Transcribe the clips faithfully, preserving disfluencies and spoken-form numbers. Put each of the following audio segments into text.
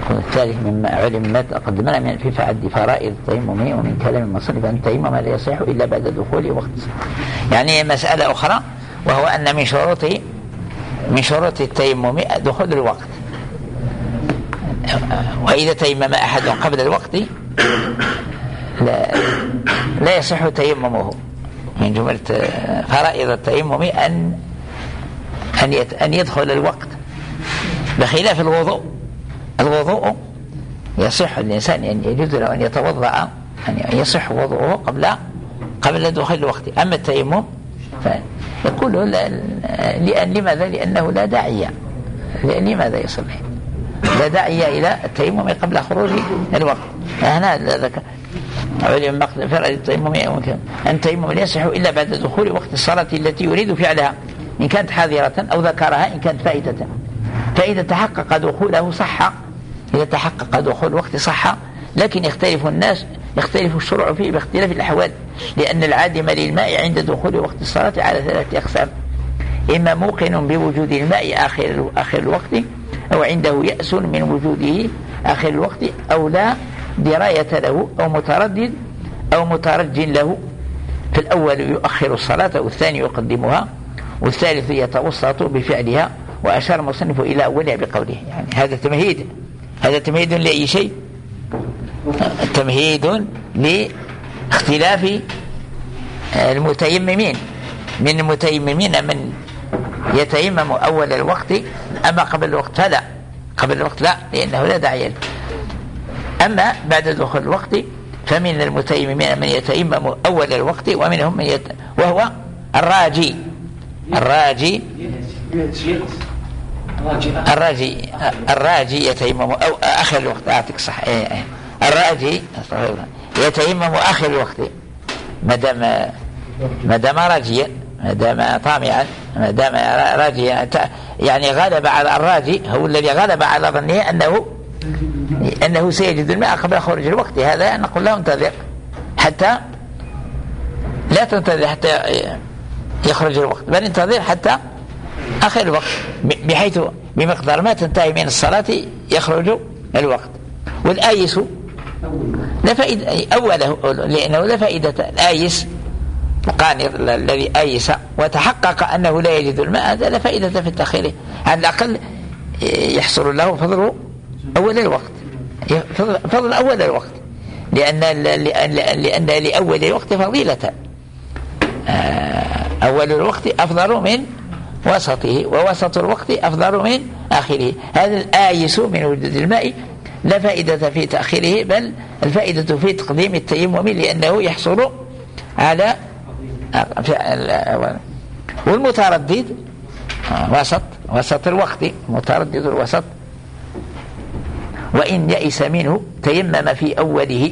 والثالث مما علم ما تقدمنا من في فعد فرائض التيمم ومن كلام المصنف أن التيمم لا يصح إلا بعد دخول وقت. يعني مسألة أخرى، وهو أن من شروط من شروط التيمم دخول الوقت، وإذا تيمم أحد قبل الوقت لا, لا يصح تيممه. من جملة فرائض التيمم أن أن يدخل الوقت، بخلاف الوضوء. الوضوء يصح الإنسان أن يجوز له أن يتوضأ، أن يصح وضوءه قبل قبل دخول الوقت. أما التيمم فيقول لأن لماذا؟ لأنه لا داعي. لماذا يصلي؟ لا داعي إلى التيمم قبل خروج الوقت. هنا ذكر علم مقدم فرائض التيمم أن التيمم لا يصح إلا بعد دخول وقت الصلاة التي يريد فعلها، إن كانت حاضرة أو ذكرها إن كانت فائدة. فإذا تحقق دخوله صح، إذا تحقق دخول الوقت صح، لكن يختلف الناس يختلف الشرع فيه باختلاف الأحوال، لأن العادم للماء عند دخول وقت الصلاة على ثلاثة أقسام: إما موقن بوجود الماء آخر آخر الوقت، أو عنده يأس من وجوده آخر الوقت، أو لا دراية له، أو متردد أو مترج له. في الأول يؤخر الصلاة، والثاني يقدمها، والثالث يتوسط بفعلها. وأشار المصنف إلى أولها بقوله. يعني هذا تمهيد، هذا تمهيد لأي شيء؟ تمهيد لاختلاف المتيممين. من المتيممين من يتيمم أول الوقت، أما قبل الوقت فلا، قبل الوقت لا، لأنه لا داعي له. أما بعد دخول الوقت فمن المتيممين من يتيمم أول الوقت، ومنهم من يت... وهو الراجي. الراجي الراجي الراجي يتيمم أو آخر الوقت. أعطيك صح. الراجي يتيمم آخر الوقت، ما دام ما دام راجيا، ما دام طامعا، ما دام راجيا. يعني غلب على الراجي، هو الذي غلب على ظنه أنه أنه سيجد الماء قبل خروج الوقت. هذا نقول له انتظر حتى لا تنتظر حتى يخرج الوقت، بل انتظر حتى آخر الوقت، بحيث بمقدار ما تنتهي من الصلاة يخرج الوقت. والآيس لا فائدة أوله، لأنه لا فائدة. الآيس القانر الذي آيس وتحقق أنه لا يجد الماء، هذا لا فائدة في التأخير. على الأقل يحصل له فضل أول الوقت، فضل أول الوقت، لأن لأن لأول الوقت فضيلة. أول الوقت أفضل من وسطه، ووسط الوقت أفضل من آخره. هذا الآيس من وجود الماء لا فائدة في تأخيره، بل الفائدة في تقديم التيمم، لأنه يحصل على. والمتردد وسط وسط الوقت، متردد الوسط، وإن يئس منه تيمم في أوله.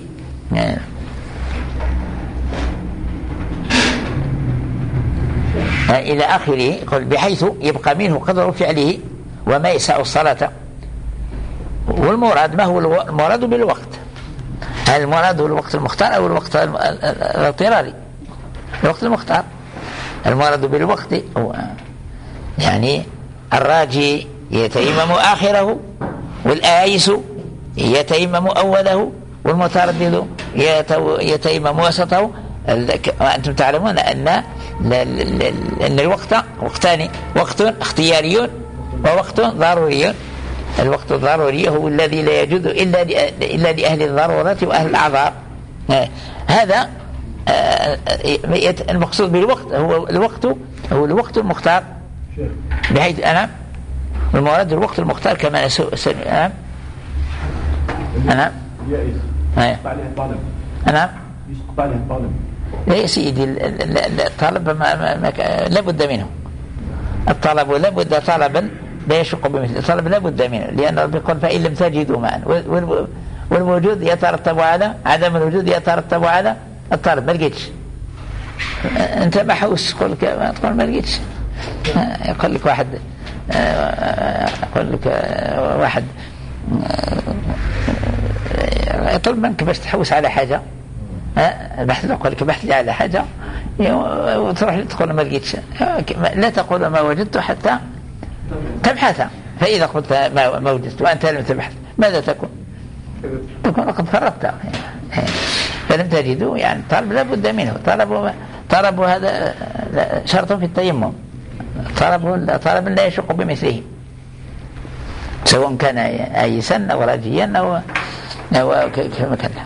إلى آخره، بحيث يبقى منه قدر فعله وما يسع الصلاة. والمراد ما هو المراد بالوقت؟ هل المراد هو الوقت المختار أو الوقت الاضطراري؟ الوقت المختار. المراد بالوقت هو يعني الراجي يتيمم آخره، والآيس يتيمم أوله، والمتردد يتيمم وسطه. وأنتم تعلمون أن أن الوقت وقتان: وقت اختياري ووقت ضروري. الوقت الضروري هو الذي لا يجوز إلا إلا لأهل الضرورة وأهل الأعذار. هذا المقصود بالوقت هو الوقت هو الوقت المختار، بحيث أنا المراد الوقت المختار كما أنا أنا أنا لا يا سيدي، الطلب لا بد منه. الطلب لا بد طلبا لا يشق بمثل الطلب، لا بد منه، لأن رب يقول فإن لم تجدوا معا. والوجود يترتب على عدم الوجود، يترتب على الطلب. ما لقيتش أنت محوس تقول تقول ما لقيتش. يقول لك واحد يقول لك واحد يطلب منك باش تحوس على حاجة، البحث يقول لك بحث لي على حاجة، وتروح تقول ما لقيتش. لا تقول ما وجدت حتى تبحث، فإذا قلت ما وجدت وأنت لم تبحث ماذا تكون؟ تكون قد فرطت، فلم تجدوا. يعني طلب لا بد منه. طلب طلب هذا شرط في التيمم، طلب طلب لا يشق بمثله، سواء كان آيسا أو راجيا أو أو كما كان.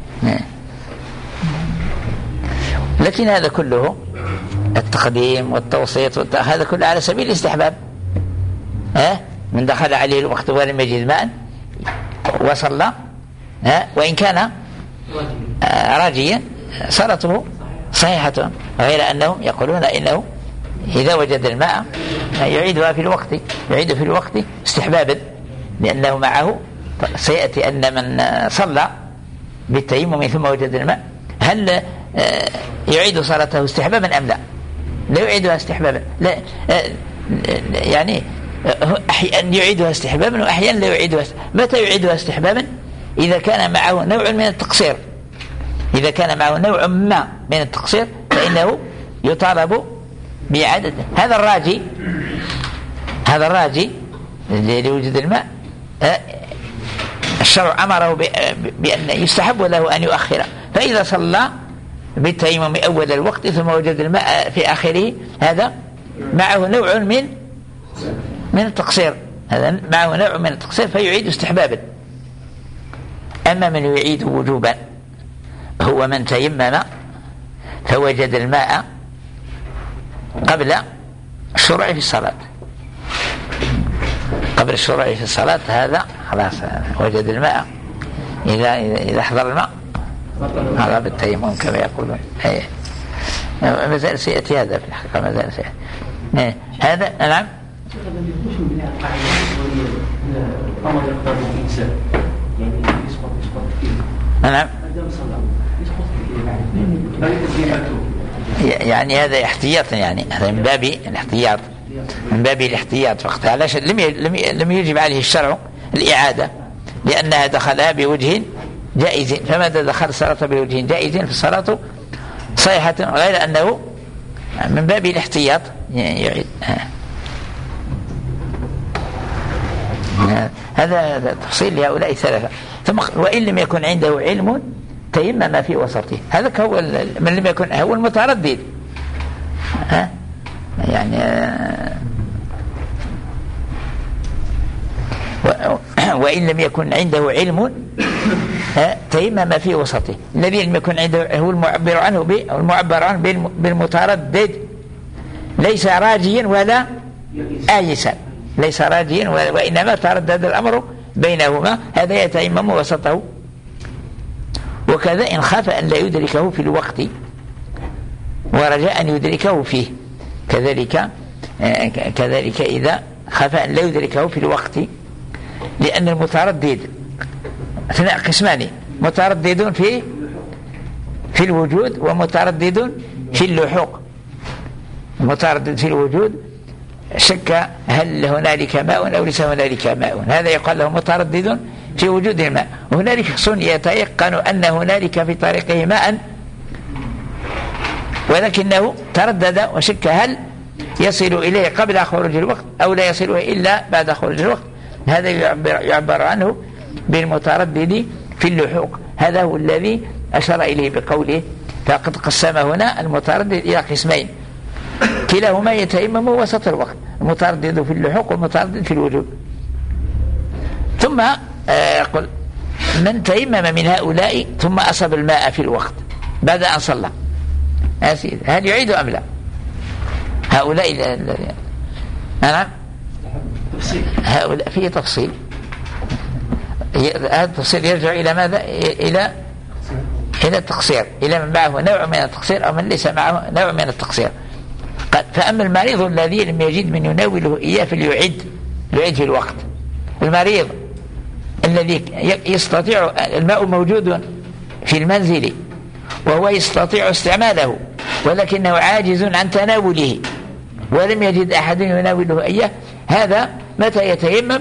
لكن هذا كله التقديم والتوسيط هذا كله على سبيل الاستحباب. ها من دخل عليه الوقت ولم يجد ماء وصلى، ها وإن كان راجيا صلاته صحيحة، غير أنهم يقولون إنه إذا وجد الماء يعيدها في الوقت، يعيد في الوقت استحبابا، لأنه معه سيأتي أن من صلى بالتيمم ثم وجد الماء هل يعيد صلاته استحبابا أم لا؟ لا يعيدها استحبابا، لا يعني أحيانا يعيدها استحبابا وأحيانا لا يعيدها. متى يعيدها استحبابا؟ إذا كان معه نوع من التقصير، إذا كان معه نوع ما من التقصير فإنه يطالب بإعادته. هذا الراجي هذا الراجي اللي يوجد الماء الشرع أمره بأن يستحب له أن يؤخر، فإذا صلى بالتيمم أول الوقت ثم وجد الماء في آخره هذا معه نوع من من التقصير، هذا معه نوع من التقصير فيعيد استحبابا. أما من يعيد وجوبا هو من تيمم فوجد الماء قبل الشروع في الصلاة، قبل الشروع في الصلاة هذا خلاص وجد الماء، إذا إذا حضر الماء هذا بالتيمم كما يقولون. ما زال سيأتي هذا في الحقيقة، ما زال سيأتي هذا. نعم نعم يعني هذا احتياطا، يعني هذا من باب الاحتياط، من باب الاحتياط فقط. علاش لم لم يجب عليه الشرع الإعادة؟ لأنها دخلها بوجه جائز، فماذا دخل الصلاة بوجه جائز فالصلاة صحيحة، غير أنه من باب الاحتياط يعيد. هذا تفصيل لهؤلاء الثلاثة. ثم وإن لم يكن عنده علم تيمم في وسطه، هذا هو من لم يكن هو المتردد. ها يعني وإن لم يكن عنده علم تيمم في وسطه. الذي لم يكن عنده هو المعبر عنه المعبر عنه بالمتردد، ليس راجيا ولا آيسا، ليس راجيا وإنما تردد الأمر بينهما، هذا يتيمم وسطه. وكذا إن خاف أن لا يدركه في الوقت ورجاء أن يدركه فيه، كذلك كذلك إذا خاف أن لا يدركه في الوقت، لأن المتردد اثناء قسمان، متردد في في الوجود ومتردد في اللحوق. المتردد في الوجود شك هل هنالك ماء أو ليس هنالك ماء، هذا يقال له متردد في وجود الماء. وهنالك شخص يتيقن أن هنالك في طريقه ماء ولكنه تردد وشك هل يصل إليه قبل خروج الوقت أو لا يصل إلا بعد خروج الوقت، هذا يعبر, يعبر عنه بالمتردد في اللحوق. هذا هو الذي أشار إليه بقوله فقد قسم هنا المتردد إلى قسمين كلاهما يتيمم وسط الوقت، المتردد في اللحوق والمتردد في الوجود. ثم يقول من تيمم من هؤلاء ثم أصاب الماء في الوقت بعد أن صلى، هل يعيد أم لا؟ هؤلاء الذين نعم هؤلاء فيه تفصيل، هذا التفصيل يرجع إلى ماذا؟ إلى إلى التقصير، إلى من معه نوع من التقصير أو من ليس معه نوع من التقصير. فأما المريض الذي لم يجد من يناوله إياه فليعد، يعد في الوقت. المريض الذي يستطيع الماء موجود في المنزل وهو يستطيع استعماله ولكنه عاجز عن تناوله ولم يجد أحد يناوله إياه، هذا متى يتيمم؟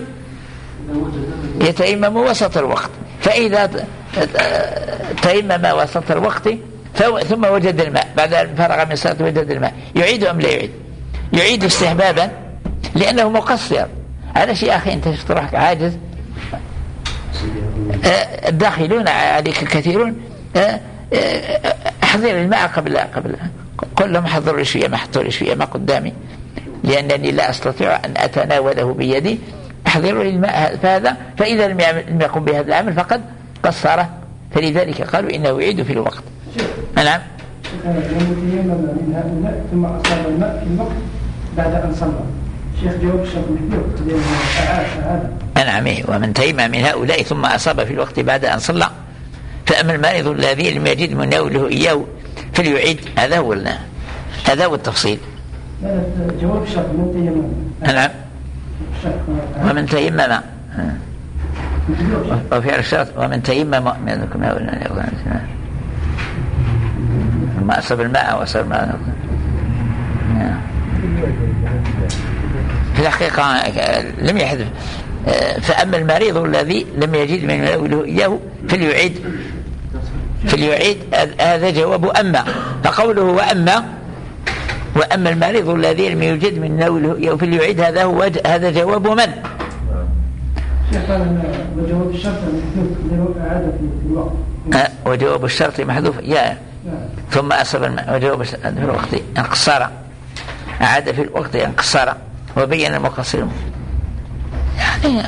يتيمم وسط الوقت. فإذا تيمم وسط الوقت ثم وجد الماء بعد أن فرغ من الصلاة وجد الماء، يعيد أم لا يعيد؟ يعيد استحبابا لأنه مقصر، على شيء أخي أنت روحك عاجز، الداخلون عليك كثيرون، احضر الماء قبل قبل قل لهم حضروا لي شوية، ما حطوا لي شوية ما قدامي لأنني لا أستطيع أن أتناوله بيدي، احضروا لي الماء فهذا، فإذا لم يقم بهذا العمل فقد قصره، فلذلك قالوا إنه يعيد في الوقت. نعم. ثم أصاب الماء في الوقت بعد أن صلى. شيخ جواب الشرط محدود لأنه أعاد هذا. نعم. ومن تيمم من هؤلاء ثم أصاب في الوقت بعد أن صلى فأما المريض الذي لم يجد مناوله إياه فليعيد. هذا هو هذا هو التفصيل. جواب الشرط من تيمم. نعم. ومن تيمم وفعل الشرط ومن تيمم ما أصاب الماء وأصاب الماء. في الحقيقة لم يحدث. فأما المريض الذي لم يجد من مناوله إياه فليعيد فليعيد هذا جواب أما. فقوله وأما وأما المريض الذي لم يجد من مناوله إياه فليعيد هذا هو هذا جواب من؟ وجواب الشرط محذوف أعاد في الوقت. وجواب الشرط محذوف يا ثم أصاب الماء وجواب الشرط في الوقت انقصر، أعاد في الوقت انقصر وبين المقصر. يعني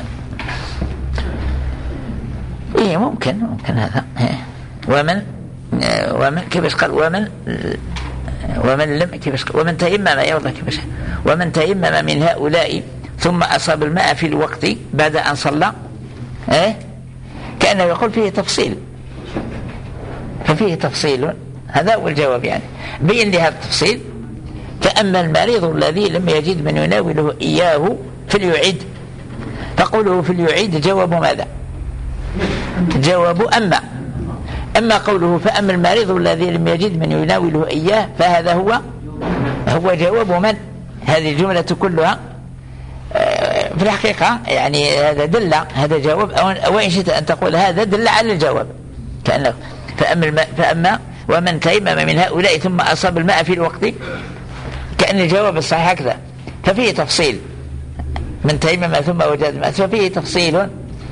إيه ممكن ممكن هذا. ومن ومن كيف قال ومن ومن لم كيف ومن تيمم يوضع كيف ومن تيمم من هؤلاء ثم أصاب الماء في الوقت بعد أن صلى، إيه كأنه يقول فيه تفصيل، ففيه تفصيل. هذا هو الجواب. يعني بين لي هذا التفصيل. فأما المريض الذي لم يجد من يناوله إياه فليعيد. فقوله فليعيد جواب ماذا؟ جواب أما. أما قوله فأما المريض الذي لم يجد من يناوله إياه فهذا هو هو جواب من؟ هذه الجملة كلها في الحقيقة يعني هذا دل هذا جواب، أو إن شئت أن تقول هذا دل على الجواب كأنه فأما, الم... فأما ومن تيمم من هؤلاء ثم أصاب الماء في الوقت، كأن الجواب الصحيح هكذا. ففيه تفصيل من تيمم ثم وجد الماء ففيه تفصيل.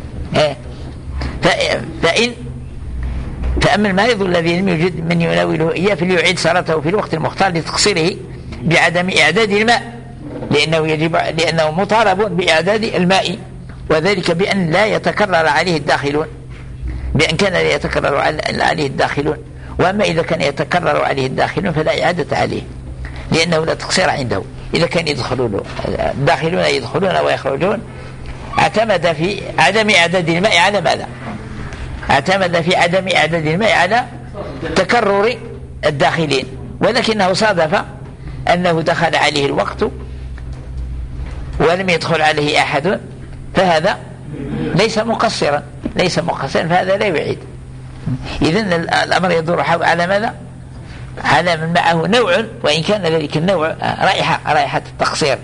فإن فأما المريض الذي لم يجد من يناوله إياه فليعيد صلاته في الوقت المختار لتقصيره بعدم إعداد الماء، لأنه يجب لأنه مطالب بإعداد الماء، وذلك بأن لا يتكرر عليه الداخلون، بأن كان لا يتكرر عليه الداخلون. وأما إذا كان يتكرر عليه الداخلون فلا إعادة عليه، لأنه لا تقصير عنده. إذا كان يدخلون الداخلون يدخلون ويخرجون اعتمد في عدم إعداد الماء على ماذا؟ اعتمد في عدم إعداد الماء على تكرر الداخلين، ولكنه صادف أنه دخل عليه الوقت ولم يدخل عليه أحد، فهذا ليس مقصرا ليس مقصرا فهذا لا يعيد. إذن الأمر يدور على ماذا؟ على من معه نوع، وإن كان ذلك النوع رائحة رائحة التقصير.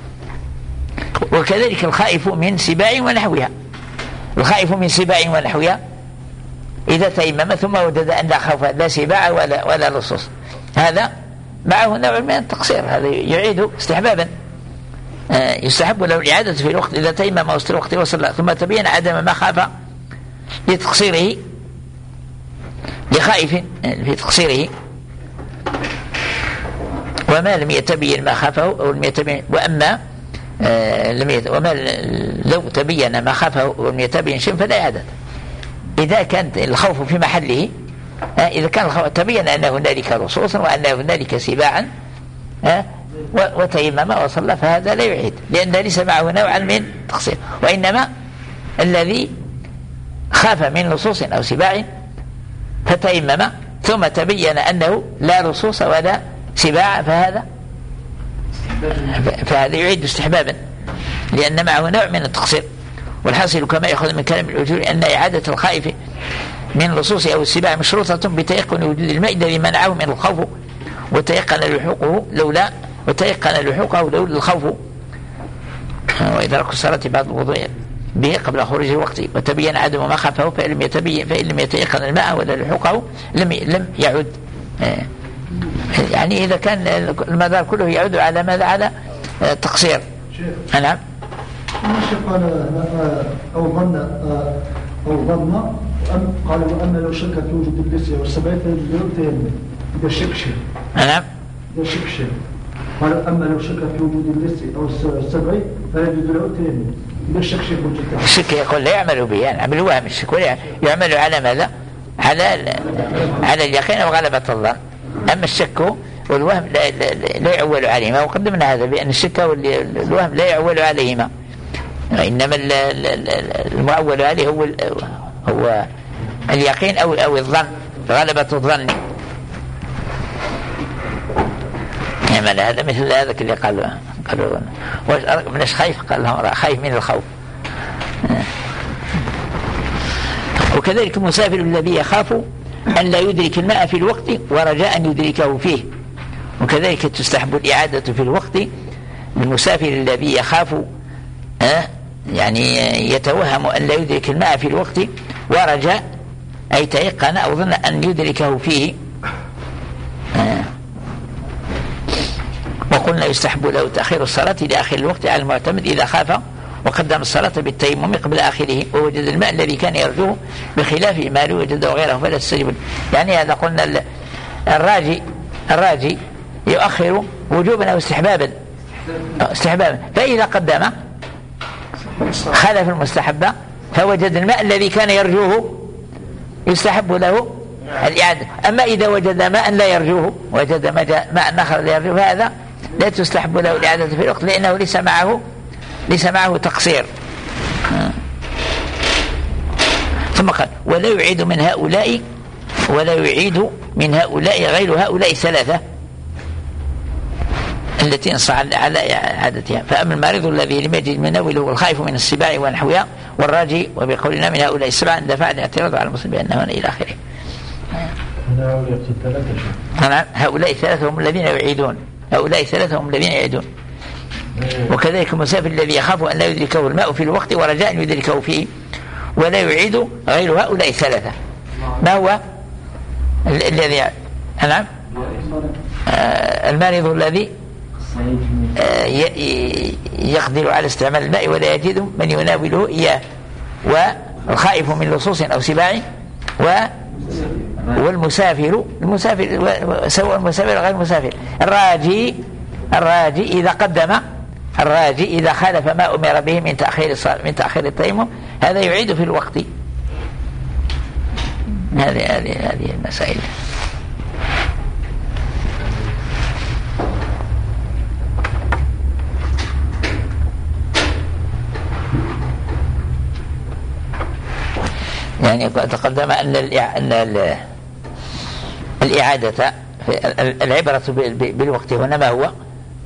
وكذلك الخائف من سباع ونحوها، الخائف من سباع ونحوها إذا تيمم ثم وجد أن لا خوف لا سباع ولا ولا لصوص، هذا معه نوع من التقصير، هذا يعيد استحبابا. يستحب له الإعادة في الوقت إذا تيمم وسط الوقت وصلى ثم تبين عدم ما خاف لتقصيره لخائف في تقصيره، وما لم يتبين ما خافه أو لم يتبين وأما آه لم يت... وما لو تبين ما خافه ولم يتبين شيء فلا إعادة. إذا كان الخوف في محله، آه إذا كان الخوف تبين أن هنالك لصوصا وأن هنالك سباعا آه وتيمم وصلى فهذا لا يعيد، لأن ليس معه نوعا من تقصير. وإنما الذي خاف من لصوص أو سباع فتيمم ثم تبين أنه لا لصوص ولا سباع فهذا فهذا يعيد استحبابا، لأن معه نوع من التقصير. والحاصل كما يأخذ من كلام الأجور أن إعادة الخائف من لصوص أو السباع مشروطة بتيقن وجود الماء الذي منعه من الخوف وتيقن لحوقه لولا وتيقن لحوقه لولا الخوف، وإدراك الصلاة بعد الوضوء به قبل خروج الوقت وتبين عدم ما خافه فإن لم يتبين فإن لم يتيقن الماء ولا لحوقه لم لم يعد. يعني إذا كان المدار كله يعود على ماذا؟ على تقصير. نعم. الشيخ قال أو ظن أو ظن قال وأما لو شك في وجود اللسية والسبعية فيجوز له التيمم إذا شك شيء. نعم. إذا شك شيء. قال أما لو شك في وجود اللسية أو السبعية فيجوز له التيمم إذا شك شيء وجود. الشك يقول لا يعمل به يعني عمل وهم الشك يعمل على ماذا؟ على على اليقين أو غلبة الظن. أما الشك والوهم لا, لا, لا يعول عليهما وقدمنا هذا بأن الشك والوهم لا يعول عليهما إنما المعول عليه هو هو اليقين أو أو الظن غلبة الظن. يعمل هذا مثل هذا اللي قال قالوا من خايف قال لهم خايف من الخوف. وكذلك المسافر الذي يخاف أن لا يدرك الماء في الوقت ورجاء أن يدركه فيه. وكذلك تستحب الإعادة في الوقت للمسافر الذي يخاف أه يعني يتوهم أن لا يدرك الماء في الوقت ورجاء أي تيقن أو ظن أن يدركه فيه. أه وقلنا يستحب له تأخير الصلاة لآخر الوقت على المعتمد إذا خاف وقدم الصلاة بالتيمم قبل آخره ووجد الماء الذي كان يرجوه بخلاف ما لو وجده غيره فلا تستجب. يعني هذا قلنا الراجي الراجي يؤخر وجوبا أو استحبابا استحبابا فإذا قدم خالف المستحب فوجد الماء الذي كان يرجوه يستحب له الإعادة. أما إذا وجد ماء لا يرجوه وجد ماء آخر لا يرجوه هذا لا تستحب له الإعادة في الوقت لأنه ليس معه ليس معه تقصير. ثم قال ولا يعيد من هؤلاء ولا يعيد من هؤلاء غير هؤلاء الثلاثة التي انص على عادتها. فأما المريض الذي لم يجد من نوله والخائف من السباع ونحوها والراجي وبقولنا من هؤلاء السبع دفع الاعتراض على المسلم بأنه إلى آخره. هؤلاء الثلاثة هم الذين يعيدون هؤلاء الثلاثة هم الذين يعيدون. وكذلك المسافر الذي يخاف أن لا يدركه الماء في الوقت ورجاء أن يدركه فيه ولا يعيد غير هؤلاء الثلاثة. ما هو الذي نعم آه المريض الذي آه يقدر على استعمال الماء ولا يجد من يناوله إياه والخائف من لصوص أو سباع و والمسافر المسافر سواء المسافر غير المسافر. الراجي الراجي إذا قدم الراجي إذا خالف ما أمر به من تأخير من تأخير التيمم هذا يعيد في الوقت. هذه هذه هذه المسائل. يعني تقدم أن أن الإعادة العبرة بالوقت هنا ما هو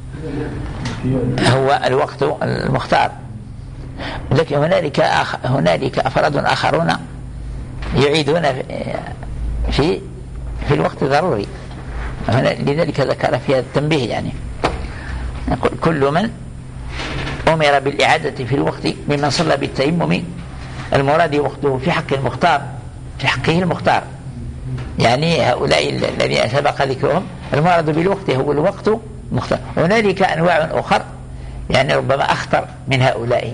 هو الوقت المختار. لكن هنالك هنالك أفراد آخرون يعيدون في في الوقت ضروري لذلك ذكر في هذا التنبيه. يعني كل من أمر بالإعادة في الوقت ممن صلى بالتيمم المراد وقته في حق المختار في حقه المختار. يعني هؤلاء الذين سبق ذكرهم المراد بالوقت هو الوقت المختار. هنالك أنواع أخر يعني ربما أخطر من هؤلاء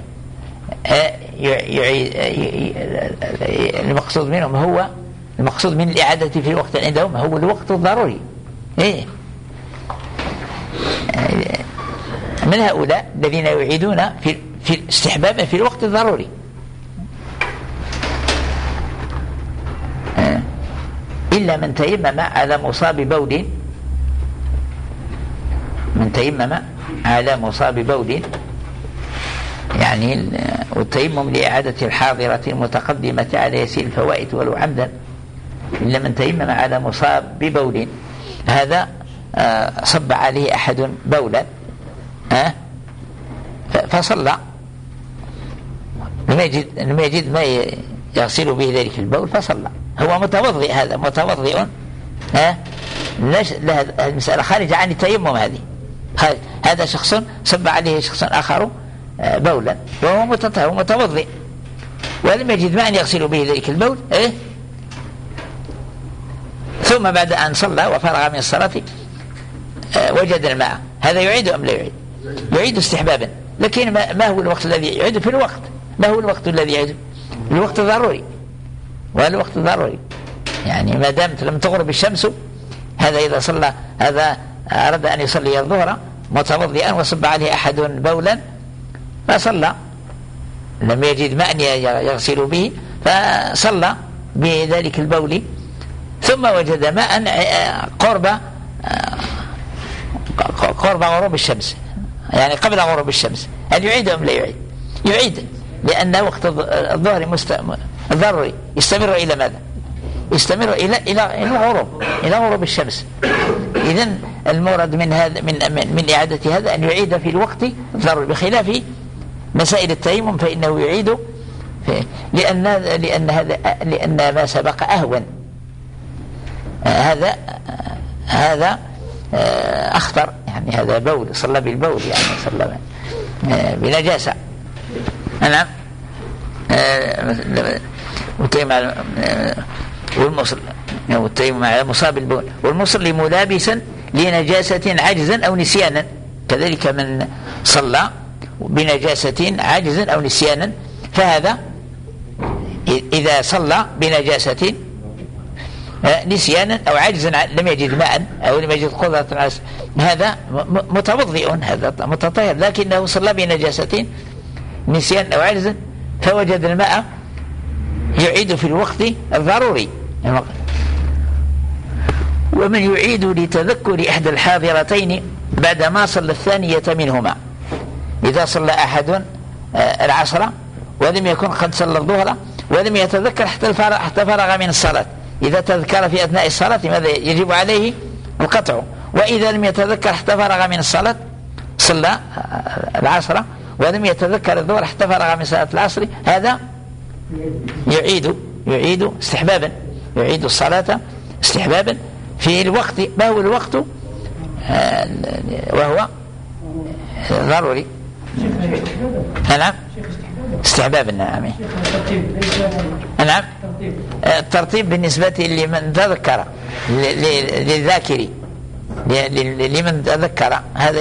المقصود منهم هو المقصود من الإعادة في الوقت عندهم هو الوقت الضروري. إيه؟ من هؤلاء الذين يعيدون في في استحباب في الوقت الضروري إلا من تيمم على مصاب بول من تيمم على مصاب بول يعني والتيمم لإعادة الحاضرة المتقدمة على يسير الفوائد ولو عمدا إلا من تيمم على مصاب ببول هذا صب عليه أحد بولا فصلى لم يجد لم يجد ما يغسل به ذلك البول فصلى. هو متوضئ هذا متوضئ ها لا المسألة خارجة عن التيمم. هذه هذا شخص صب عليه شخص آخر بولا وهو متوضئ ولم يجد ماء يغسل به ذلك البول إيه؟ ثم بعد أن صلى وفرغ من الصلاة وجد الماء هذا يعيد أم لا يعيد؟ يعيد استحبابا لكن ما, ما هو الوقت الذي يعيد في الوقت؟ ما هو الوقت الذي يعيد؟ الوقت ضروري، والوقت ضروري يعني ما دامت لم تغرب الشمس. هذا إذا صلى، هذا أراد أن يصلي الظهر متوضئا وصب عليه أحد بولا فصلى، لم يجد ماء يغسل به فصلى بذلك البول، ثم وجد ماء قرب قرب غروب الشمس، يعني قبل غروب الشمس، هل يعيد أم لا يعيد؟ يعيد، لأن وقت الظهر مست... ضروري يستمر إلى ماذا؟ يستمر إلى إلى إلى غروب إلى غروب الشمس. إذن المورد من هذا من من إعادة هذا أن يعيد في الوقت الضروري، بخلاف مسائل التيمم فإنه يعيد لأن لأن هذا لأن ما سبق أهون. هذا هذا أخطر، يعني هذا بول، صلى بالبول، يعني صلى بنجاسة. نعم. والتيمم والمصل والتيمم على مصاب البول، والمصل ملابسا لنجاسة عجزا أو نسيانا، كذلك من صلى بنجاسة عجزا أو نسيانا، فهذا إذا صلى بنجاسة نسيانا أو عجزا لم يجد ماء أو لم يجد قدرة على هذا متوضئ، هذا متطهر، لكنه صلى بنجاسة نسيان أو عجزا فوجد الماء يعيد في الوقت الضروري. ومن يعيد لتذكر إحدى الحاضرتين بعدما صلى الثانية منهما، إذا صلى أحد العصر ولم يكن قد صلى الظهر ولم يتذكر حتى فرغ من الصلاة، إذا تذكر في أثناء الصلاة ماذا يجب عليه؟ القطع. وإذا لم يتذكر حتى فرغ من الصلاة، صلى العصر ولم يتذكر الظهر حتى فرغ من صلاة العصر، هذا يعيد يعيد استحبابا، يعيد الصلاة استحبابا في الوقت. ما هو الوقت؟ وهو ضروري. نعم استحبابا. نعم. نعم. الترتيب بالنسبة لمن تذكر، للذاكري، لمن تذكر هذا.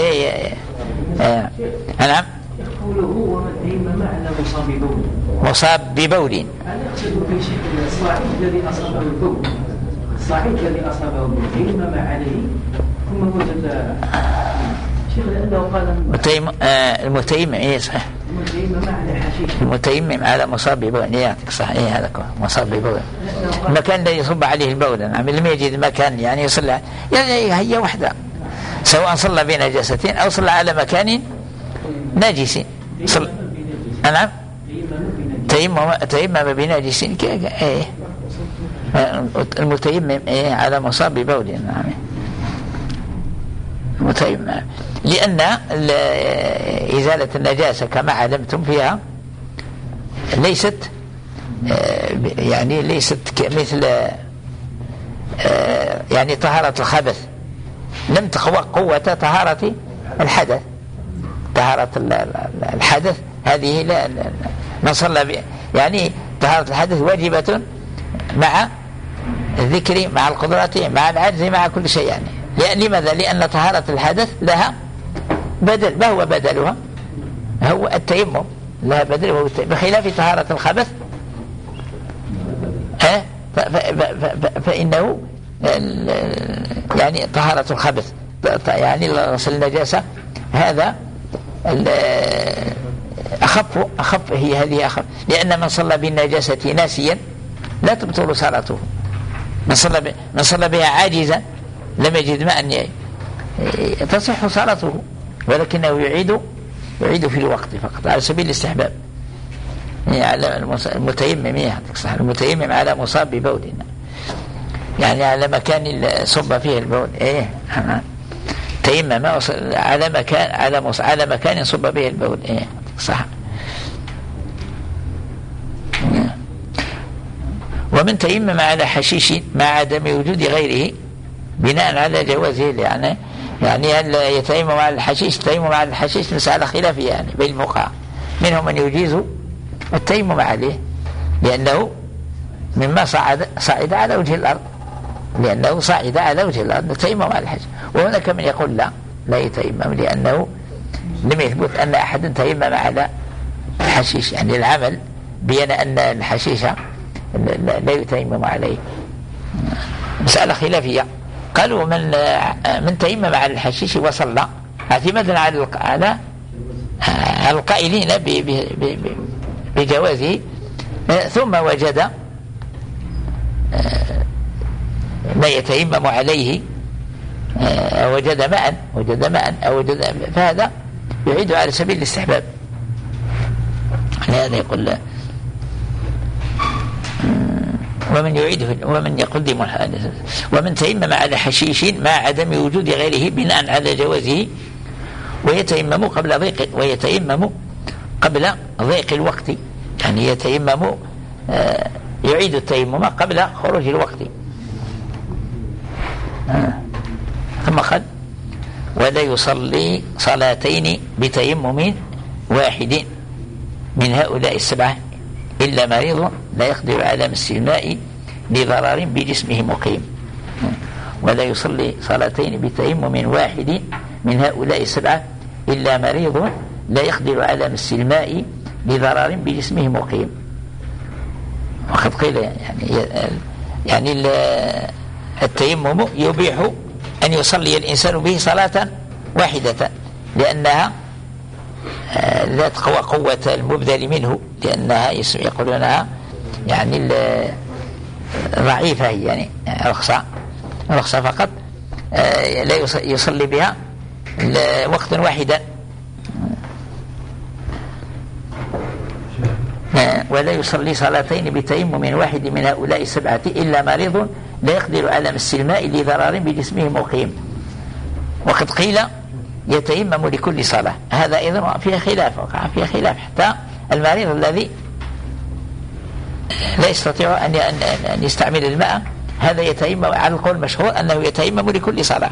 نعم. قوله ومن تيمم على مصاب بول، مصاب ببول، هل يقصد في شيء الصاعد الذي أصابه البول، الصاعد الذي أصابه البول تيمم عليه ثم وجد شيخ لأنه قال المتيمم المتيمم إيه صح، المتيمم على حشيش، المتيمم على مصاب ببول، يعطيك صح، إيه هذا مصاب ببول، المكان الذي يصب عليه البول. نعم. لم يجد مكان يعني يصلى، يعني هي وحده، سواء صلى بنجاسة أو صلى على مكان ناجس. صل... نعم. تيمم تيمم بناجس، ايه المتيمم ايه على مصاب بول. نعم. المتيمم لأن إزالة النجاسة كما علمتم فيها ليست يعني ليست مثل يعني طهارة الخبث، لم تقوى قوة طهارة الحدث. طهارة الحدث هذه لا من صلى يعني طهارة الحدث واجبة مع الذكر، مع القدرة، مع العجز، مع كل شيء. يعني لأن لماذا؟ لأن طهارة الحدث لها بدل. ما هو بدلها؟ هو التيمم، لها بدل وهو التيمم، بخلاف طهارة الخبث أه؟ فإنه يعني طهارة الخبث يعني غسل النجاسة هذا أخف أخف هي هذه أخف، لأن من صلى بالنجاسة ناسيا لا تبطل صلاته. من صلى من صلى بها عاجزا لم يجد ماء تصح صلاته، ولكنه يعيد يعيد في الوقت فقط على سبيل الاستحباب. على المتيمم صح، المتيمم على مصاب ببول، يعني على مكان صب فيه البول. ايه تيمم على مكان على مص... على مكان صب به البول. ايه صح. ومن تيمم على حشيش مع عدم وجود غيره بناء على جوازه، يعني يعني هل يتيمم على الحشيش؟ تيمم على الحشيش مسألة خلافية يعني بين الفقهاء، منهم من يجيز التيمم عليه لأنه مما صعد صعد على وجه الأرض، لأنه صعد على وجه الأرض تيمم على الحشيش. وهناك من يقول لا لا يتيمم لأنه لم يثبت أن أحد تيمم على الحشيش، يعني العمل بين أن الحشيش لا يتيمم عليه. مسألة خلافية. قالوا من من تيمم على الحشيش وصلى اعتمادا على على القائلين بجوازه، ثم وجد ما يتيمم عليه، وجد ماء وجد ماء أو وجد، فهذا يعيد على سبيل الاستحباب. هذا يقول ومن يعيده ومن يقدم ومن تيمم على حشيش مع عدم وجود غيره بناء على جوازه ويتيمم قبل ضيق ويتيمم قبل ضيق الوقت، يعني يتيمم يعيد التيمم قبل خروج الوقت. ثم قال ولا يصلي صلاتين بتيمم واحد من هؤلاء السبعة إلا مريض لا يقدر على مس الماء لضرر بجسمه مقيم. ولا يصلي صلاتين بتيمم واحد من هؤلاء السبعة إلا مريض لا يقدر على مس الماء لضرر بجسمه مقيم. وقد قيل يعني يعني التيمم يبيح أن يصلي الإنسان به صلاة واحدة لأنها لا تقوى قوة المبدل منه، لأنها يقولونها يعني ضعيفة، يعني رخصة رخصة فقط لا يصلي بها وقتا واحدا. ولا يصلي صلاتين بتيمم واحد من هؤلاء السبعة إلا مريض لا يقدر على مس الماء لضرر بجسمه مقيم. وقد قيل يتيمم لكل صلاة، هذا أيضا فيه خلاف، وقع فيه خلاف حتى المريض الذي لا يستطيع أن يستعمل الماء هذا يتيمم على القول المشهور أنه يتيمم لكل صلاة.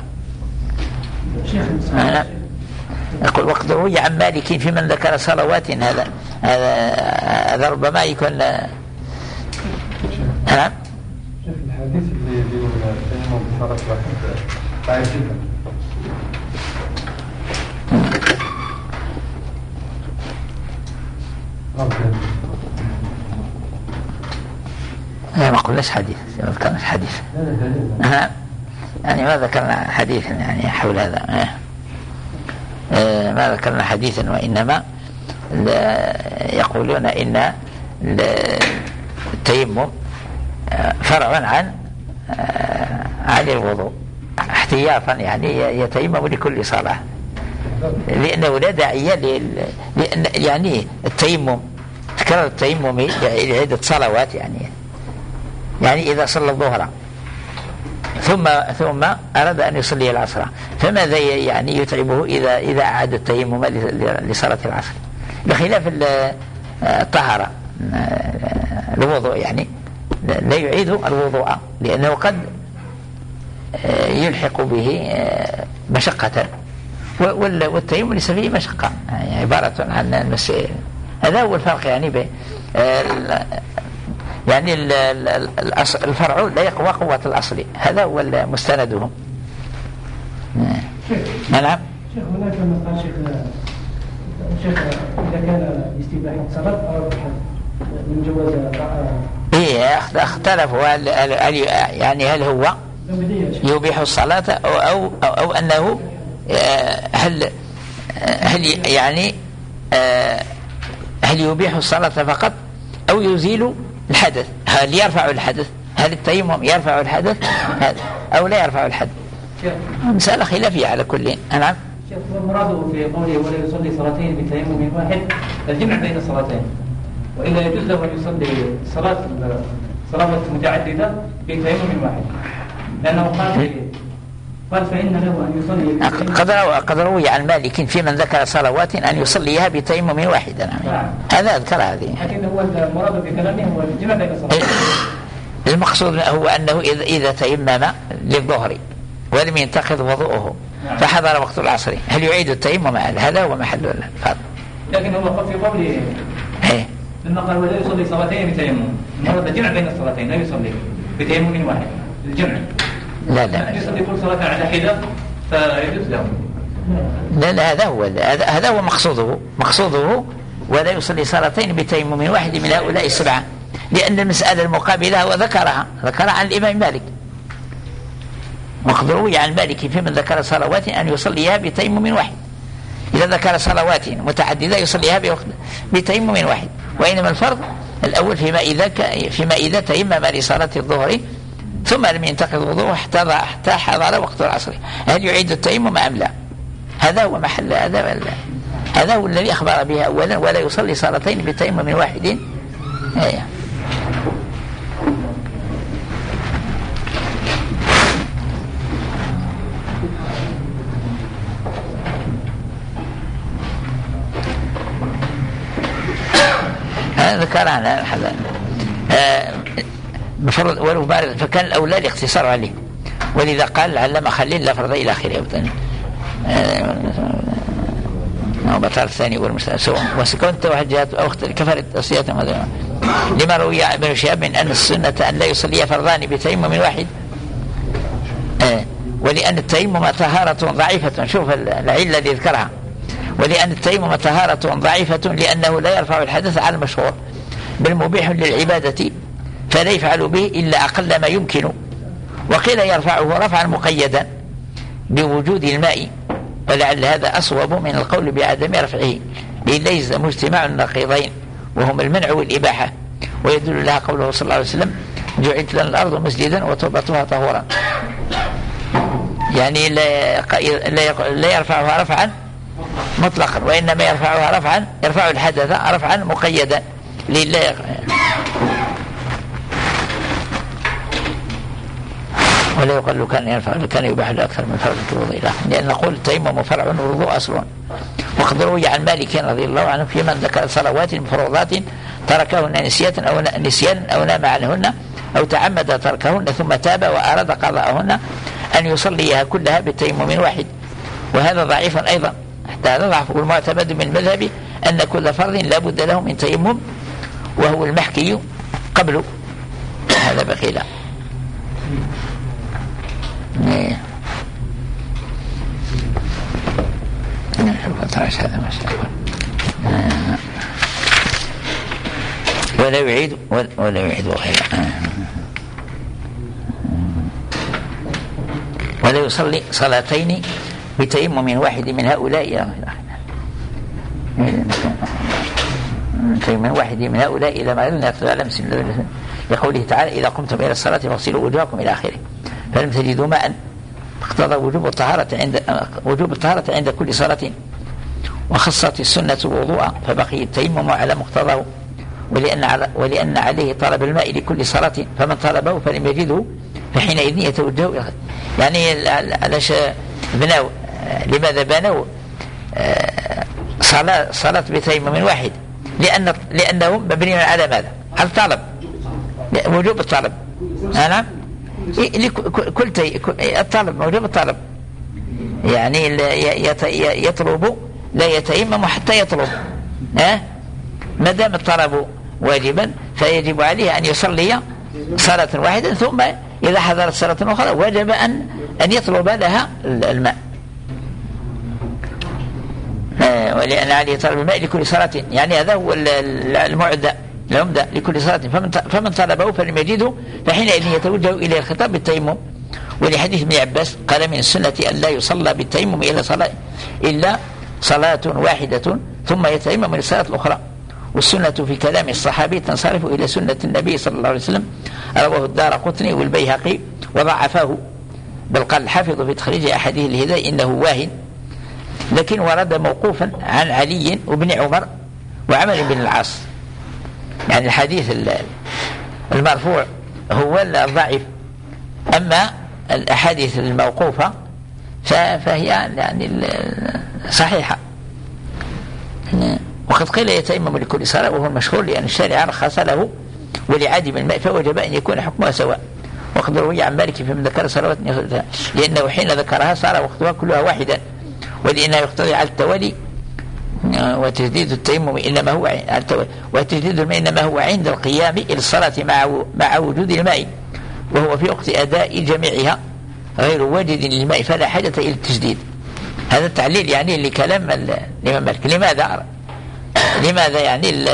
أنا يقول وقد روي عن مالك في من ذكر صلوات، هذا هذا ربما يكون ها شوف الحديث اللي يقول التيمم بصلاة واحدة بعد جدا ما قلناش حديث، ما ذكرناش حديث، ها يعني ما ذكرنا حديثا يعني حول هذا، ما ذكرنا حديثا، وإنما يقولون إن التيمم فرع عن عن الوضوء احتياطا، يعني يتيمم لكل صلاة لأنه لا داعي لأن يعني التيمم تكرر التيمم لعدة صلوات، يعني يعني إذا صلى الظهر ثم ثم أراد أن يصلي العصر فماذا يعني يتعبه إذا إذا أعاد التيمم لصلاة العصر، بخلاف الطهارة الوضوء يعني لا يعيد الوضوء لأنه قد يلحق به مشقة، والتيمم ليس فيه مشقة، يعني عبارة عن المسائل. هذا هو الفرق يعني بين يعني الفرع لا يقوى قوة الأصل، هذا هو مستندهم. نعم. شيخ هناك ما قال شيخ شيخ إذا كان استباحة صلاة أو من جواز إيه اختلفوا هل يعني هل هو يبيح الصلاة أو أو أو, أو أنه هل هل يعني هل يبيح الصلاة فقط أو يزيل الحدث، هل يرفع الحدث، هل التيمم يرفع الحدث هذا أو لا يرفع الحدث، مسألة خلافية على كل. نعم. شيخ مراده في قوله ولا يصلي صلاتين بتيمم واحد الجمع بين الصلاتين، وإلا يجوز له أن يصلي صلاة صلاة متعددة بتيمم واحد، لأنه قال قال فإن له أن يصلي قد قد روي عن مالك في من ذكر صلوات أن يصليها بتيمم واحد. نعم. هذا أذكر هذه، لكن هو المراد بكلامه هو الجمع بين الصلاتين. المقصود هو أنه إذا إذا تيمم للظهر ولم ينتقض وضوءه فحضر وقت العصر هل يعيد التيمم؟ هذا هو محل الفرق. لكن هو في قوله ايه لما قال ولا يصلي صلاتين بتيمم، المراد الجمع بين الصلاتين، لا يصلي بتيمم واحد الجمع. لا لا يصلي كل صلاة على حدة فيجوز له. لا لا هذا هو هذا هو مقصوده مقصوده ولا يصلي صلاتين بتيمم واحد من هؤلاء السبعة، لأن المسألة المقابلة وذكرها ذكرها عن الإمام مالك، وقد روي عن مالك في من ذكر صلوات أن يصليها بتيمم واحد، إذا ذكر صلوات متعددة يصليها بتيمم واحد، وإنما الفرض الأول فيما إذا فيما إذا تيمم لصلاة الظهر ثم لم ينتقض وضوءه حتى حضر وقت العصر، هل يعيد التيمم أم لا؟ هذا هو محل هذا هذا هو الذي أخبر به أولا، ولا يصلي صلاتين بتيمم واحد. أيه. هذا ذكرنا هذا بفرض ولو بارد، فكان الأولى الاقتصار عليه، ولذا قال علم خليل لا فرض إلى آخره. أو بطل الثاني والمسألة سواء وسكنت وحجات أو كفرت أصيات لما روي ابن شهاب من أن السنة أن لا يصلي فرضان بتيمم واحد، آه. ولأن التيمم طهارة ضعيفة، شوف العلة التي ذكرها، ولأن التيمم طهارة ضعيفة لأنه لا يرفع الحدث على المشهور بل مبيح للعبادة فلا يفعل به إلا أقل ما يمكن، وقيل يرفعه رفعا مقيدا بوجود الماء، ولعل هذا أصوب من القول بعدم رفعه، لأن يلزم اجتماع النقيضين وهم المنع والإباحة، ويدل لها قوله صلى الله عليه وسلم جعلت لنا الأرض مسجدا وتربتها طهورا، يعني لا, لا يرفعها رفعا مطلقا، وإنما يرفعها رفعا يرفع الحدث رفعا مقيدا لله. ولا يقال كان يرفع كان يباح أكثر من فرض الوضوء، لأن نقول التيمم فرع والوضوء أصل. وقد روي عن مالك رضي الله عنه في من ذكر صلوات مفروضات تركهن نسيانا أو نسيانا أو نام عنهن أو تعمد تركهن ثم تاب وأراد قضاءهن أن يصليها كلها بالتيمم واحد، وهذا ضعيف أيضا حتى هذا ضعف. والمعتمد من المذهب أن كل فرض لا بد له من تيمم، وهو المحكي قبله. هذا بقي لا هذا ما شاء الله ولا يعيد ولا يعيد غيره، ولا يصلي صلاتين بتيمم واحد من هؤلاء تيمم واحد من هؤلاء إلى ما يدل على لمس لقوله تعالى إذا قمتم إلى الصلاة فاغسلوا وجوهكم إلى آخره، فلم تجدوا ماء اقتضى وجوب الطهارة عند وجوب الطهارة عند كل صلاة، وخصت السنة الوضوء فبقي التيمم على مقتضاه، ولأن على ولأن عليه طلب الماء لكل صلاة، فمن طلبه فلم يجده فحينئذ يتوجه إلى يعني علاش بنوا لماذا بنوا صلاة صلاة بتيمم واحد؟ لأن لأنهم مبنيون على ماذا؟ على الطلب، وجوب الطلب. نعم كل تي... الطلب موجب الطلب، يعني يطلب لا يتيمم حتى يطلب، ها ما دام الطلب واجبا فيجب عليه أن يصلي صلاة واحدة، ثم إذا حضرت صلاة أخرى وجب أن أن يطلب لها الماء، ولأن عليه طلب الماء لكل صلاة، يعني هذا هو المعدة العمدة لكل صلاة، فمن فمن طلبه فلم يجده فحينئذ يتوجه إلى الخطاب بالتيمم. ولحديث ابن عباس قال من السنة أن لا يصلى بالتيمم إلا صلاة إلا صلاة واحدة ثم يتيمم للصلاة الأخرى، والسنة في كلام الصحابي تنصرف إلى سنة النبي صلى الله عليه وسلم. رواه الدارقطني والبيهقي وضعفاه، بل قال الحافظ في تخريج أحاديث الهداية إنه واهن، لكن ورد موقوفا عن علي وابن عمر وعمر بن العاص، يعني الحديث المرفوع هو الضعيف، أما الأحاديث الموقوفة فهي يعني صحيحة. وقد قيل يتيمم لكل صلاة وهو المشهور، لأن الشارع رخص له ولعادم الماء فوجب أن يكون حكمها سواء. وقد روي عن مالك فيما ذكر صلوات لأنه حين ذكرها صار وقتها كلها واحدا، ولأنها يقتضي على التوالي، وتجديد التيمم إنما هو على التوالي وتجديد الماء إنما هو عند القيام إلى الصلاة مع مع وجود الماء، وهو في وقت أداء جميعها غير واجد للماء فلا حاجة إلى التجديد. هذا التعليل يعني لكلام الإمام مالك. لماذا لماذا يعني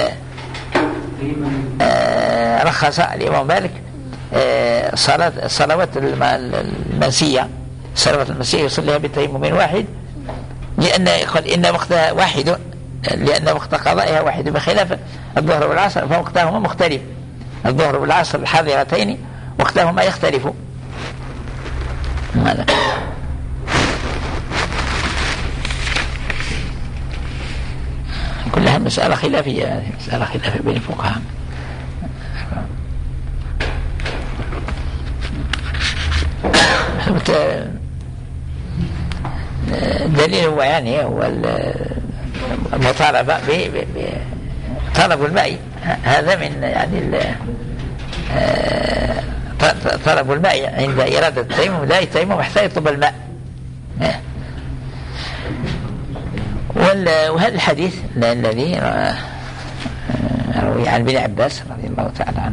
آه رخص الإمام مالك آه صلاة الصلوات المنسية الصلوات المنسية يصليها بتيمم واحد؟ لأن يقول إن وقتها واحد، لأن وقت قضائها واحد، بخلاف الظهر والعصر فوقتهما مختلف. الظهر والعصر الحاضرتين وقتهما يختلف. ماذا؟ كلها مسألة خلافية، مسألة خلافية بين الفقهاء. دليل هو يعني هو المطالبة بطلب الماء. هذا من يعني طلب الماء عند إرادة التيمم، لا يتيمم حتى يطلب الماء. وهذا الحديث الذي روي عن ابن عباس رضي الله تعالى عنه،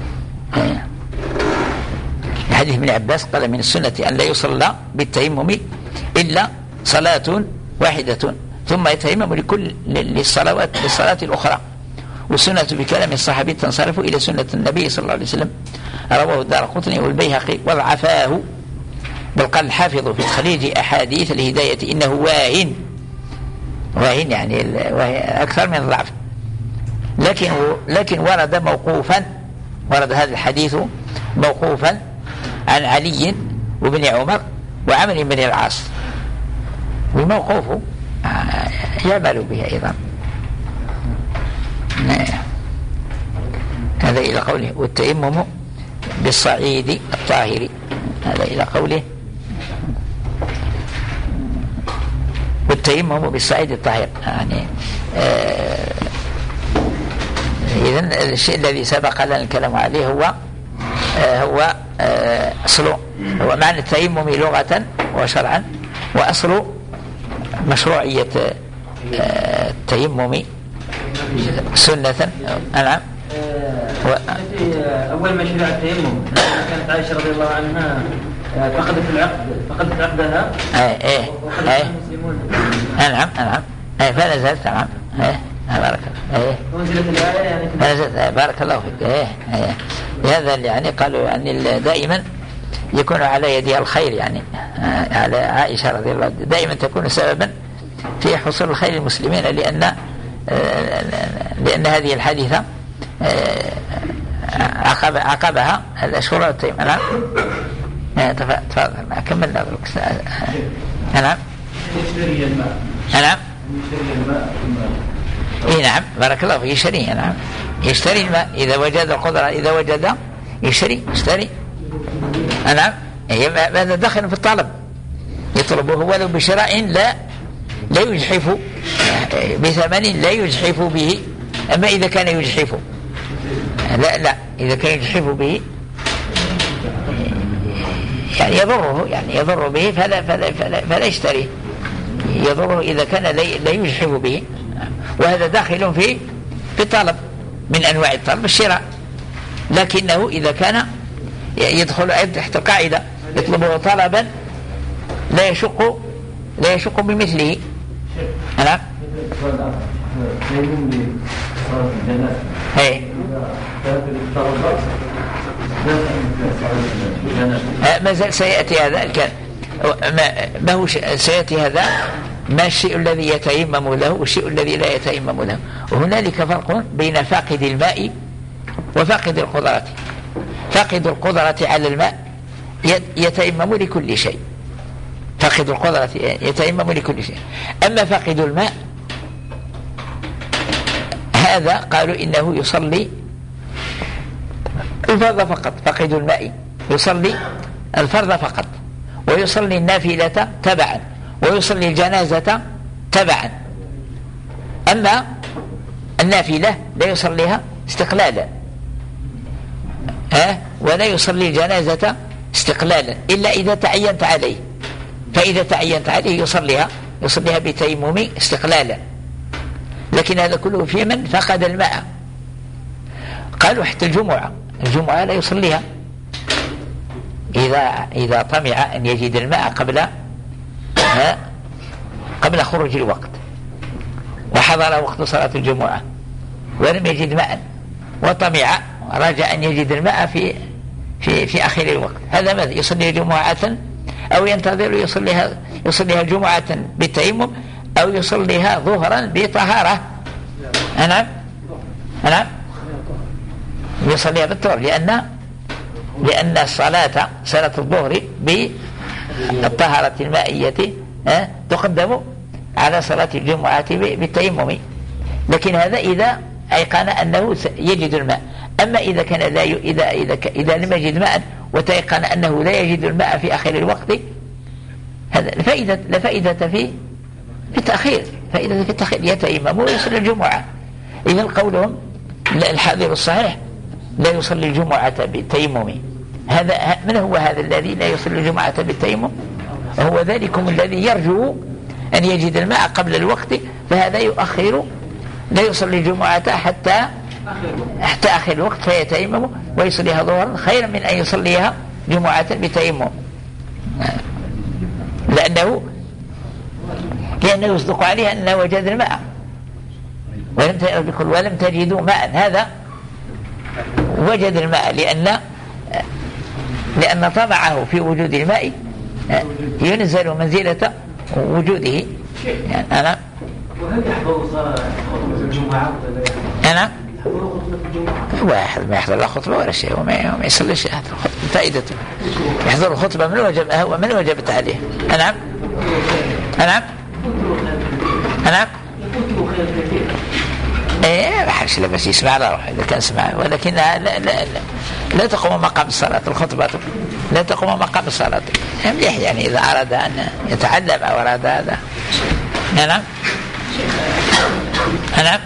حديث ابن عباس قال: من السنة أن لا يصلى بالتيمم إلا صلاة واحدة ثم يتيمم لكل للصلوات للصلاة الأخرى. والسنة بكلام الصحابي تنصرف إلى سنة النبي صلى الله عليه وسلم. رواه الدارقطني والبيهقي وضعفاه، بل قال الحافظ في تخريج أحاديث الهداية إنه واهن واهن يعني أكثر من الضعف. لكن لكن ورد موقوفا، ورد هذا الحديث موقوفا عن علي وابن عمر وعمر بن العاص، والموقوف يعمل به أيضا. هذا إلى قوله: والتيمم بالصعيد الطاهر. هذا إلى قوله: والتيمم بالصعيد الطاهر. يعني آه إذن الشيء الذي سبق لنا الكلام عليه هو آه هو آه أصل هو معنى التيمم لغة وشرعا، وأصل مشروعية آه التيمم سنة. نعم. أول ما شرع التيمم كانت عائشة رضي الله عنها فقدت العقد فقدت عقدها. ايه ايه ايه نعم نعم ايه فنزلت. نعم ايه بارك الله ايه ونزلت الآية يعني فنزلت. بارك الله فيك. ايه ايه هذا يعني قالوا يعني دائما يكون على يدها الخير، يعني على عائشة رضي الله عنها دائما تكون سببا في حصول الخير للمسلمين، لأن لأن هذه الحادثة عقب عقبها الأشهر والتيمم. نعم تفضل كملنا. نعم نعم اي نعم بارك الله فيك. يشتري. نعم يشتري الماء إذا وجد القدرة، إذا وجد يشتري يشتري. نعم هذا دخل في الطلب، يطلبه ولو بشراء لا لا يجحف بثمن لا يجحف به. أما إذا كان يجحف لا لا إذا كان يجحف به يعني يضره، يعني يضر به فلا فلا فلا, فلا يشتري. يضره إذا كان لا يجحف به، وهذا داخل في في الطلب من أنواع الطلب الشراء. لكنه إذا كان يدخل تحت القاعدة يطلبه طلبا لا يشق لا يشق بمثله. نعم ايه ما زال سيأتي هذا الكلام. ما هو سيأتي هذا ما الشيء الذي يتيمم له والشيء الذي لا يتيمم له. وهنالك فرق بين فاقد الماء وفاقد القدرة. فاقد القدرة على الماء يتيمم لكل شيء، فاقد القدرة يتيمم لكل شيء. أما فاقد الماء هذا قالوا إنه يصلي الفرض فقط. فاقد الماء يصلي الفرض فقط، ويصلي النافلة تبعا، ويصلي الجنازة تبعا. أما النافلة لا يصليها استقلالا، أه؟ ولا يصلي الجنازة استقلالا إلا إذا تعينت عليه. فإذا تعينت عليه يصليها يصليها بتيمم استقلالا. لكن هذا كله في من فقد الماء. قالوا حتى الجمعة الجمعة لا يصليها إذا إذا طمع أن يجد الماء قبل قبل خروج الوقت وحضر وقت صلاة الجمعة ولم يجد ماء وطمع رجاء أن يجد الماء في في في آخر الوقت، هذا ماذا؟ يصلي جمعة أو ينتظر يصليها يصليها جمعة بالتيمم أو يصليها ظهرا بطهارة. نعم نعم يصليها بالطهر، لأن لأن الصلاة صلاة الظهر بالطهارة المائية تقدم على صلاة الجمعة بالتيمم، لكن هذا إذا أيقن أنه يجد الماء. أما إذا كان لا ي... إذا إذا إذا لم يجد ماء وتيقن أنه لا يجد الماء في آخر الوقت، هذا لفائدة لفائدة في في التأخير، فائدة في التأخير، يتيمم ويصلي الجمعة. إذا قولهم الحاضر الصحيح لا يصلي الجمعة بالتيمم، هذا من هو هذا الذي لا يصلي الجمعة بالتيمم؟ هو ذلكم الذي يرجو أن يجد الماء قبل الوقت، فهذا يؤخر لا يصلي الجمعة حتى حتى آخر الوقت فيتيمم ويصليها ظهرا خيرا من أن يصليها جمعة بتيمم، لأنه لأنه يصدق عليه أنه وجد الماء ولم ولم تجدوا ماء. هذا وجد الماء لأن لأن طبعه في وجود الماء ينزل منزلة وجوده. يعني أنا وهل يحضر خطبة الجمعة؟ أنا واحد ما يحضر لا خطبة ولا شيء وما يصليش فائدته. يحضر الخطبة من وجب هو من وجبت عليه. نعم نعم نعم ايه ما حدش لا بس يسمع لا روح اذا كان سمع، ولكنها لا لا لا, لا تقوم مقام الصلاة. الخطبة لا تقوم مقام الصلاة، مليح يعني إذا أراد أن يتعلم أو أراد هذا. نعم نعم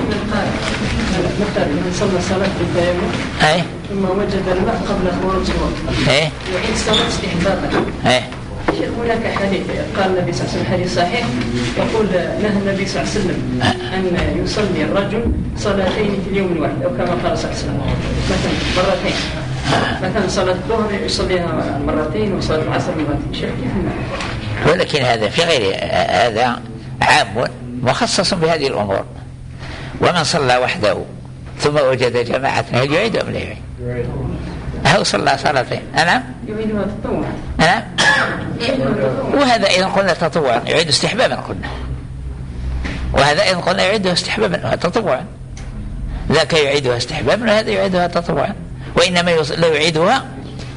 مثلا من صلى صلاة بالتيمم اي ثم وجد الماء قبل خروج الوقت اي يعيد صلاة استحبابا. اي شيخ هناك حديث قال النبي صلى الله عليه وسلم حديث صحيح يقول نهى النبي صلى الله عليه وسلم أن يصلي الرجل صلاتين في اليوم الواحد، أو كما قال صلى الله عليه وسلم مثلا مرتين، مثلا صلاة الظهر يصليها مرتين وصلاة العصر مرتين. شيخ كيف؟ ولكن هذا في غير هذا عام مخصص بهذه الأمور. ومن صلى وحده ثم وجد جماعة هل يعيد أم لا يعيد؟ هل صلى صلاتين؟ نعم يعيدها تطوعا. نعم وهذا إذا قلنا تطوعا يعيد استحبابا قلنا، وهذا إذا قلنا يعيدها استحبابا تطوعا، ذاك يعيدها استحبابا وهذا يعيدها تطوعا. وإنما لا يعيدها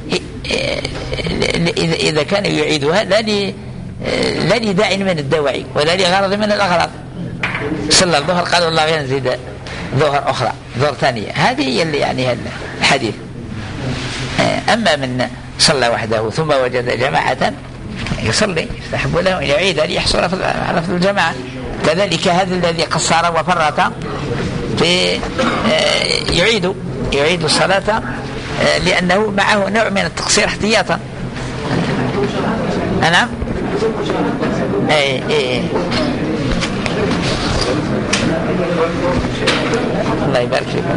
إذا كان يعيدها لا لا لداع من الدواعي ولا لغرض من الأغراض. صلى الظهر قال الله ينزل ظهر أخرى ظهر ثانية، هذه هي اللي يعني الحديث. أما من صلى وحده ثم وجد جماعة يصلي يستحب له أن يعيد ليحصل في الجماعة. كذلك هذا الذي قصر وفرط في يعيد يعيد الصلاة لأنه معه نوع من التقصير احتياطا. نعم اي اي الله يبارك فيكم.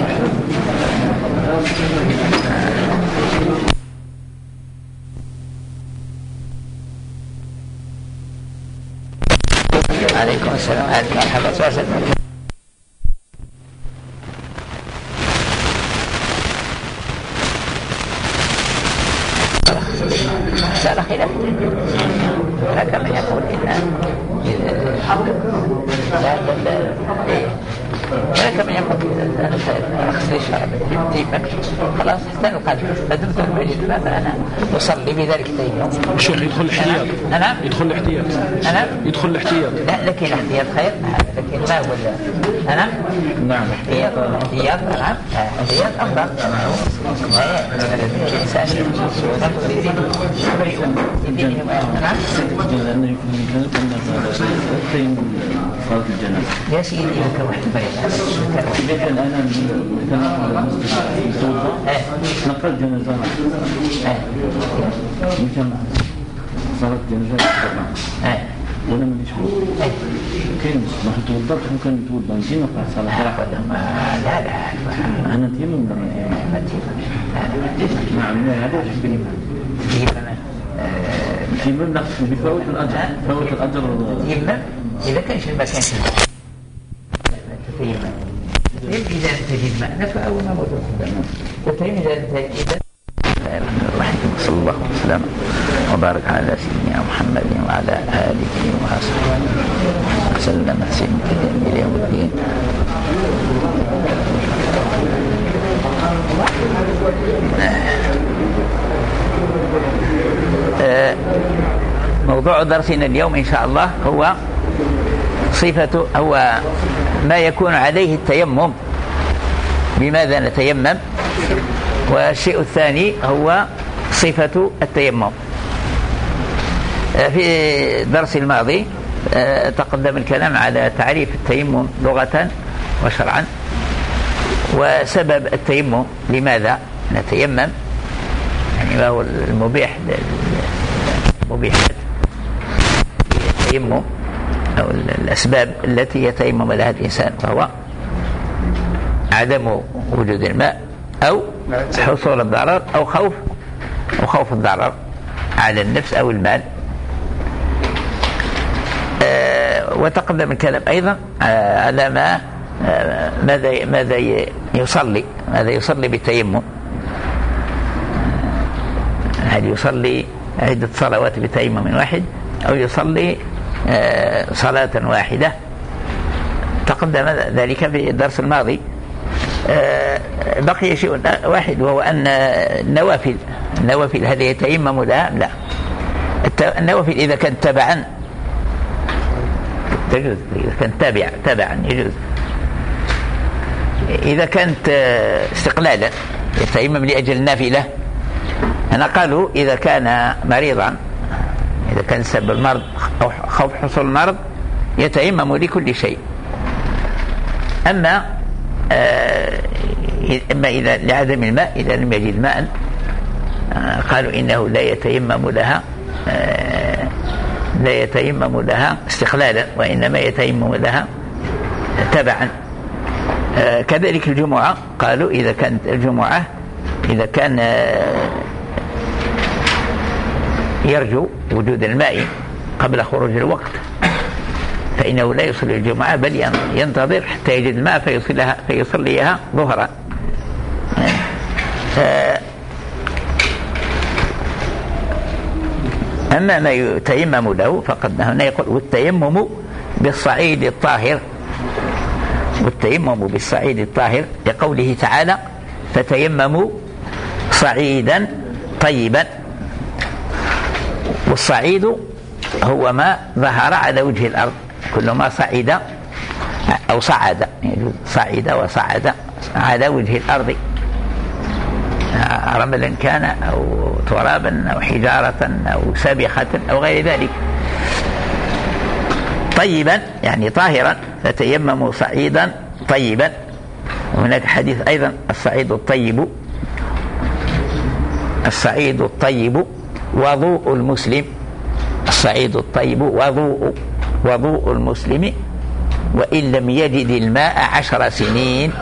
عليكم السلام عليكم مرحبا وسهلا. سأل خلاف هناك من يقول إن هناك من يقول أخذ الشرع خلاص احسن القلب لدمت المجد فأنا أصلي بذلك التيمم. شيخ يدخل الاحتياط. أنا يدخل الاحتياط. أنا يدخل الاحتياط. لا لكن الاحتياط خير، لكن ما هو أنا نعم احتياط احتياط نعم احتياط أفضل. الإنسان نعم لأنه يمكن أن صلاة الجنازة. يا سيدي لك واحد بريد لكن أنا كان توضأ نقل جنازة يمكن صلاة جنازة ولا من يشوف كين ما توضأت ممكن توضأ يمكن نقل صلاة لا لا أنا تيمم نعم هذا يحبني يتيمم بفوت الأجر فوت الأجر يتيمم إذا كانش الماء كانش تتيمم إذا تجد ماء نفع أو ما موجود تتيمم إذا تجد. صلى الله وسلم وبارك على سيدنا محمد وعلى آله وصحبه وسلم تسليما إلى يوم الدين. موضوع درسنا اليوم إن شاء الله هو صفة هو ما يكون عليه التيمم، بماذا نتيمم، والشيء الثاني هو صفة التيمم. في الدرس الماضي تقدم الكلام على تعريف التيمم لغة وشرعا وسبب التيمم، لماذا نتيمم، يعني ما هو المبيح المبيحات التيمم أو الأسباب التي يتيمم لها الإنسان، فهو عدم وجود الماء أو حصول الضرر أو خوف أو خوف الضرر على النفس أو المال. أه وتقدم الكلام أيضا على ما أه ماذا ماذا يصلي ماذا يصلي بالتيمم، هل يصلي عدة صلوات بتيمم واحد أو يصلي أه صلاة واحدة. تقدم ذلك في الدرس الماضي. أه بقي شيء واحد وهو أن النوافل النوافل هل يتيمم لها؟ لا. النوافل إذا كانت تبعا تجوز، إذا كانت تابع تبعا يجوز. إذا كانت استقلالا يتيمم لأجل النافلة. أنا قالوا إذا كان مريضا، إذا كان سبب المرض أو خوف حصول المرض يتيمم لكل شيء. أما أما إذا لعدم الماء، إذا لم يجد ماء قالوا إنه لا يتيمم لها لا يتيمم لها استقلالا، وإنما يتيمم لها تبعا. كذلك الجمعة، قالوا إذا كانت الجمعة إذا كان يرجو وجود الماء قبل خروج الوقت فإنه لا يصلي الجمعة بل ينتظر حتى يجد الماء فيصليها فيصليها ظهرا. أما ما يتيمم له فقد هنا يقول والتيمم بالصعيد الطاهر، والتيمم بالصعيد الطاهر لقوله تعالى فتيمموا صعيدا طيبا. والصعيد هو ما ظهر على وجه الأرض، كل ما صعد أو صعد، يعني صعد وصعد على وجه الأرض، رملا كان أو ترابا أو حجارة أو سابخة أو غير ذلك. طيبا يعني طاهرا، فتيمموا صعيدا طيبا. وهناك حديث أيضا الصعيد الطيب الصعيد الطيب وضوء المسلم، الصعيد الطيب وضوء وضوء المسلم وإن لم يجد الماء عشر سنين.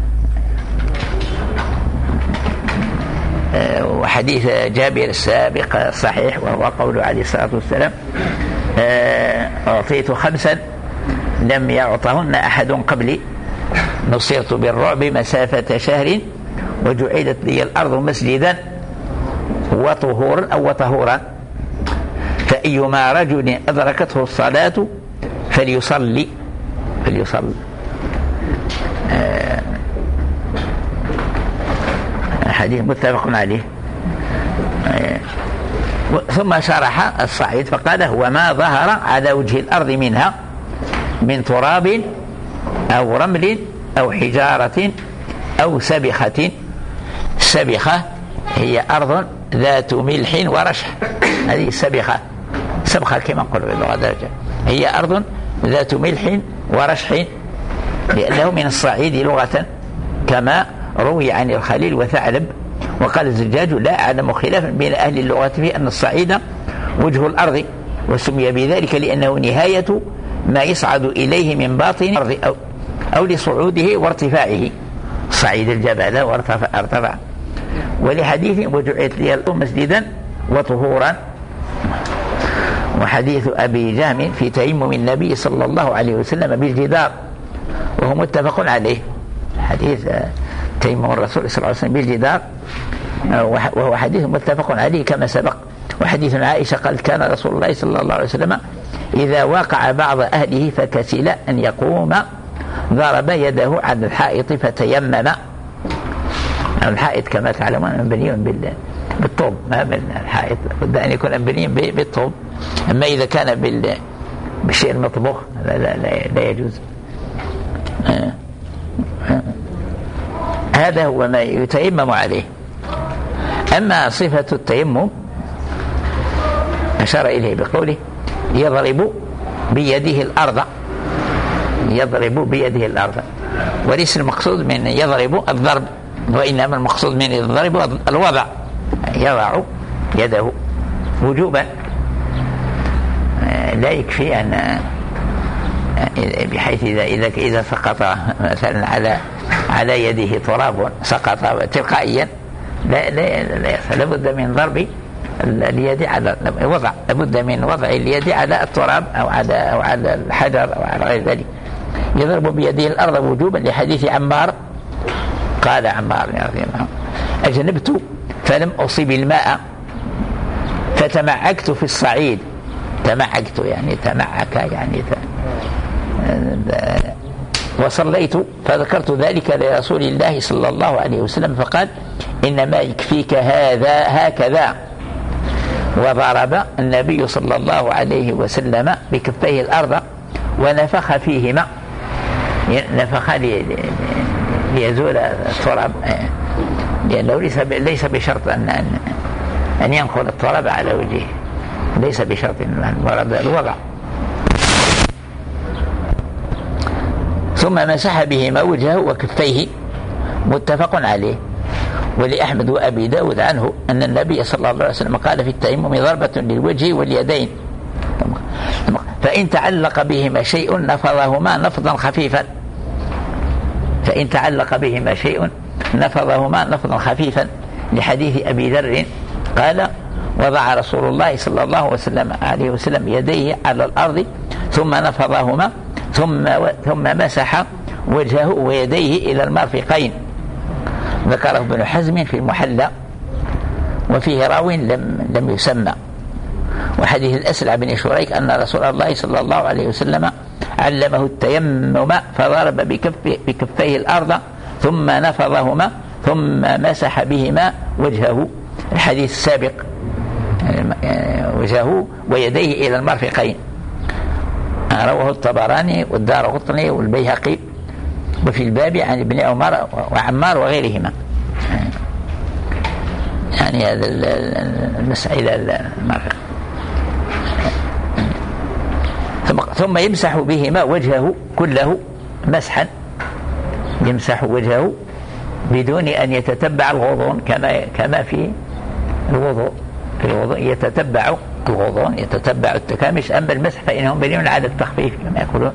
وحديث جابر السابق صحيح، وهو قول عليه الصلاة والسلام أعطيت خمسا لم يعطهن أحد قبلي، نصرت بالرعب مسافة شهر وجعلت لي الأرض مسجدا وطهورا أو وطهورا، فأيما رجل أدركته الصلاة فليصلي فليصلي آه حديث متفق عليه. آه ثم شرح الصعيد فقال هو ما ظهر على وجه الأرض منها من تراب أو رمل أو حجارة أو سبخة. السبخة هي أرض ذات ملح ورشح، هذه السبخة سبخة كما نقول باللغة درجة، هي أرض ذات ملح ورشح لأنه من الصعيد لغة كما روي عن الخليل وثعلب. وقال الزجاج لا أعلم خلافا بين أهل اللغة في أن الصعيد وجه الأرض، وسمي بذلك لأنه نهاية ما يصعد إليه من باطن الأرض أو, أو لصعوده وارتفاعه، صعيد الجبل وارتفع ارتفع. ولحديث وجعلت لي الأرض مسجدا وطهورا وحديث أبي جهم في تيمم النبي صلى الله عليه وسلم بالجدار وهو متفق عليه. حديث تيمم الرسول صلى الله عليه وسلم بالجدار وهو حديث متفق عليه كما سبق. وحديث عائشة قال كان رسول الله صلى الله عليه وسلم إذا وقع بعض أهله فكسل أن يقوم ضرب يده على الحائط فتيمم. الحائط كما تعلمون مبني بالطوب، ما بالحائط بد أن يكون مبني بالطوب. أما إذا كان بالشيء المطبوخ لا, لا, لا, لا يجوز. آه. آه. هذا هو ما يتيمم عليه. أما صفة التيمم أشار إليه بقوله يضرب بيده الأرض، يضرب بيده الأرض، وليس المقصود من يضرب الضرب، وإنما المقصود من الضرب الوضع، يضع يده وجوبا. لا يكفي أن بحيث إذا إذا إذا سقط مثلا على على يده تراب سقط تلقائيا لا لا لا لابد من ضرب اليد على وضع، لابد من وضع اليد على التراب أو على أو على الحجر أو على غير ذلك. يضرب بيده الأرض وجوبا لحديث عمار قال عمار رضي الله عنه أجنبت فلم أصيب الماء فتمعكت في الصعيد. تمعكت يعني تمعك يعني وصليت فذكرت ذلك لرسول الله صلى الله عليه وسلم فقال إنما يكفيك هذا هكذا. وضرب النبي صلى الله عليه وسلم بكفيه الأرض ونفخ فيهما، نفخ ليزول التراب، لأنه ليس ليس بشرط أن أن ينقل التراب على وجهه، ليس بشرط ورد الوضع. ثم مسح بهما وجهه وكفيه متفق عليه. ولأحمد وأبي داود عنه أن النبي صلى الله عليه وسلم قال في التيمم ضربة للوجه واليدين، فإن تعلق بهما شيء نفضهما نفضا خفيفا، فإن تعلق بهما شيء نفضهما نفضا خفيفا لحديث أبي ذر قال وضع رسول الله صلى الله عليه وسلم يديه على الأرض ثم نفضهما ثم ثم مسح وجهه ويديه إلى المرفقين. ذكره ابن حزم في المحلى وفيه راو لم لم يسمى. وحديث الأسلع بن شريك أن رسول الله صلى الله عليه وسلم علمه التيمم فضرب بكفه بكفيه الأرض ثم نفضهما ثم مسح بهما وجهه. الحديث السابق وجهه ويديه إلى المرفقين رواه الطبراني والدارقطني والبيهقي وفي الباب عن ابن عمر وعمار وغيرهما. يعني هذا المسح إلى المرفق. ثم يمسح بهما وجهه كله مسحا، يمسح وجهه بدون أن يتتبع الغضون كما كما في الوضوء. في الوضوء يتتبع الغضون يتتبع التكامش، أما المسح فإنهم بنيون على التخفيف كما يقولون.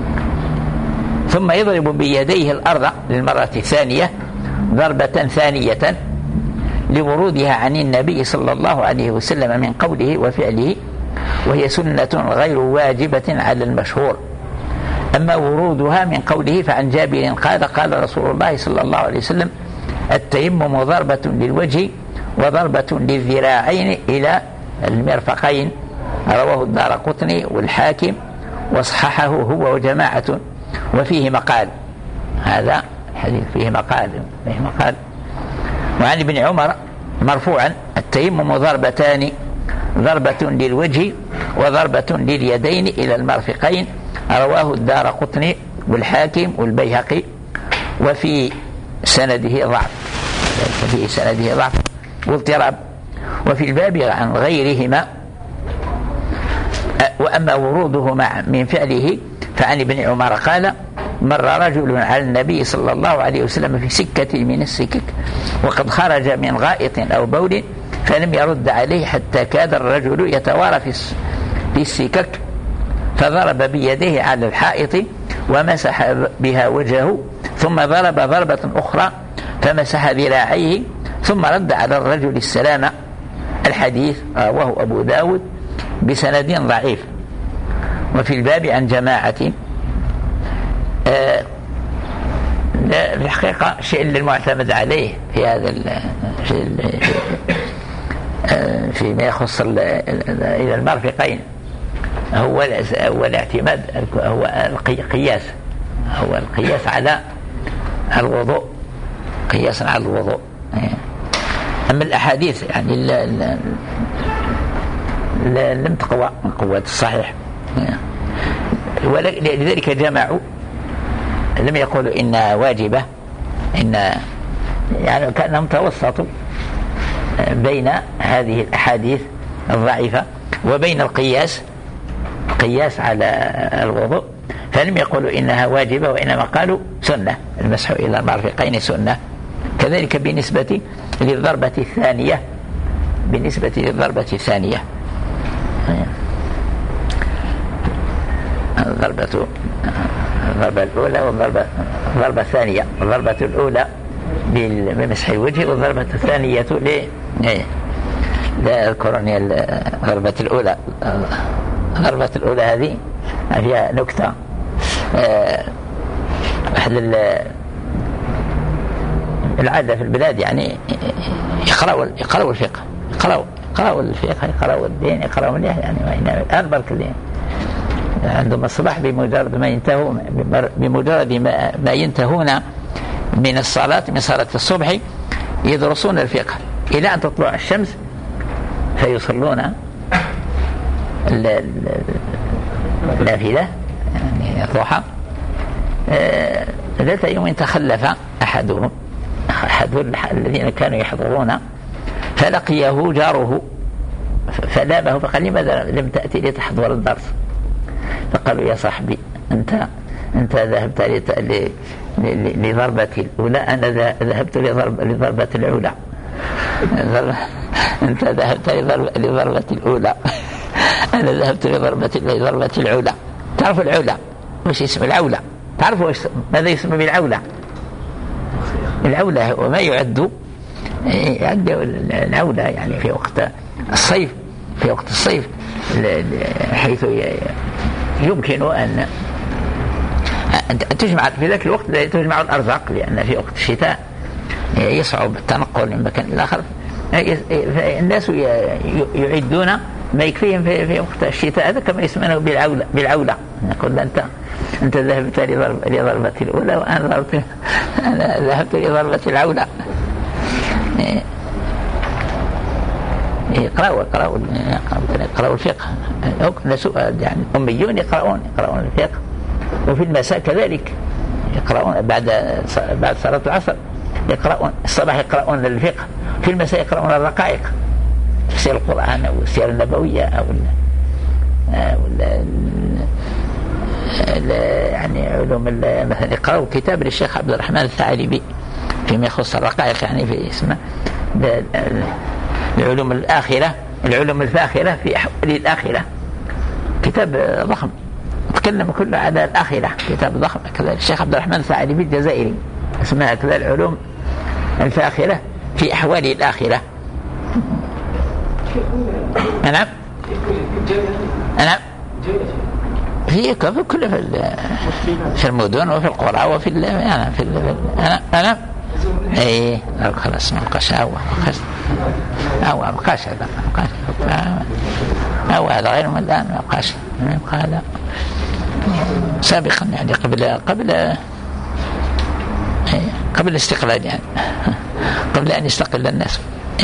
ثم يضرب بيديه الأرض للمرة الثانية ضربة ثانية لورودها عن النبي صلى الله عليه وسلم من قوله وفعله، وهي سنة غير واجبة على المشهور. أما ورودها من قوله فعن جابر قال قال رسول الله صلى الله عليه وسلم التيمم ضربة للوجه وضربة للذراعين إلى المرفقين. رواه الدارقطني والحاكم وصححه هو وجماعة وفيه مقال. هذا الحديث فيه مقال فيه مقال. وعن ابن عمر مرفوعا التيمم ضربتان ضربة للوجه وضربة لليدين إلى المرفقين. رواه الدارقطني والحاكم والبيهقي وفي سنده ضعف، في سنده ضعف واضطراب. وفي الباب عن غيرهما. وأما وروده مع من فعله فعن ابن عمر قال مر رجل على النبي صلى الله عليه وسلم في سكة من السكك وقد خرج من غائط أو بول فلم يرد عليه حتى كاد الرجل يتوارى في السكك، فضرب بيده على الحائط ومسح بها وجهه ثم ضرب ضربة أخرى فمسح ذراعيه ثم رد على الرجل السلام. الحديث رواه أبو داود بسند ضعيف. وفي الباب عن جماعة آه في الحقيقة الشيء اللي المعتمد عليه في هذا في فيما يخص إلى المرفقين هو هو الاعتماد، هو القياس، هو القياس على الوضوء، قياسا على الوضوء. أما الأحاديث يعني لم تقوى من قوة الصحيح، ولذلك جمعوا، لم يقولوا إنها واجبة، إن يعني كأنهم توسطوا بين هذه الأحاديث الضعيفة وبين القياس القياس على الوضوء، فلم يقولوا إنها واجبة، وإنما قالوا سنة، المسح إلى المرفقين سنة. كذلك بالنسبة للضربة الثانية، بالنسبة للضربة الثانية الضربة الضربة الأولى والضربة الضربة الثانية، الضربة الأولى بمسح الوجه، والضربة الثانية ل لا أذكرني الضربة الأولى. الضربة الأولى هذه فيها نكتة، أهل العادة في البلاد يعني يقرأوا يقرأوا الفقه، يقرأوا يقرأوا الفقه، يقرأوا الدين، يقرأوا النحو، يعني أنبرك الدين عندهم الصباح، بمجرد ما ينتهوا بمجرد ما, ما ينتهون من الصلاة، من صلاة الصبح، يدرسون الفقه إلى أن تطلع الشمس، فيصلون النافلة يعني الضحى. ذات يوم تخلف أحدهم أحد الذين كانوا يحضرون، فلقيه جاره فلامه فقال: لماذا لم تأتي لتحضر الدرس؟ فقالوا: يا صاحبي، أنت أنت ذهبت لضربة الأولى، أنا ذهبت لضربة الأولى. أنت ذهبت لضربة الأولى، أنا ذهبت لضربة لضربة العولى. تعرف العولى وش اسم العولى؟ تعرفوا ماذا يسمى بالعولى؟ العولى هو ما يعد يعد العولى يعني في وقت الصيف، في وقت الصيف حيث يمكن أن تجمع في ذاك الوقت تجمع الأرزاق، لأن في وقت الشتاء يصعب التنقل من مكان إلى آخر، الناس يعدون ما يكفيهم في, في وقت الشتاء، هذا كما يسمونه بالعولة. بالعولة يقول: أنت أنت ذهبت لضربة الأولى وأنا ضربت أنا ذهبت لضربة العولة. يقرأوا يقرأوا يقرأوا الفقه، يعني أميون يقرؤون يقرؤون الفقه. وفي المساء كذلك يقرؤون بعد بعد صلاة العصر، يقرؤون الصباح يقرؤون الفقه، في المساء يقرؤون الرقائق، تفسير القرآن أو السيرة النبوية أو يعني علوم، مثلا يقرأوا كتاب للشيخ عبد الرحمن الثعالبي فيما يخص الرقائق، يعني في اسمه العلوم الآخرة، العلوم الفاخرة في أحوال الآخرة، كتاب ضخم تكلم كله على الآخرة، كتاب ضخم كذا الشيخ عبد الرحمن الثعالبي الجزائري، اسمها كذا العلوم الفاخرة في أحوال الآخرة. نعم نعم في كل في في المدن وفي القرى وفي أنا في أنا أنا إيه خلاص ما بقاش هو هو ما بقاش هذا ما بقاش هو هذا غير من الآن ما بقاش ما بقى هذا سابقا يعني قبل قبل قبل الاستقلال يعني قبل أن يستقل الناس.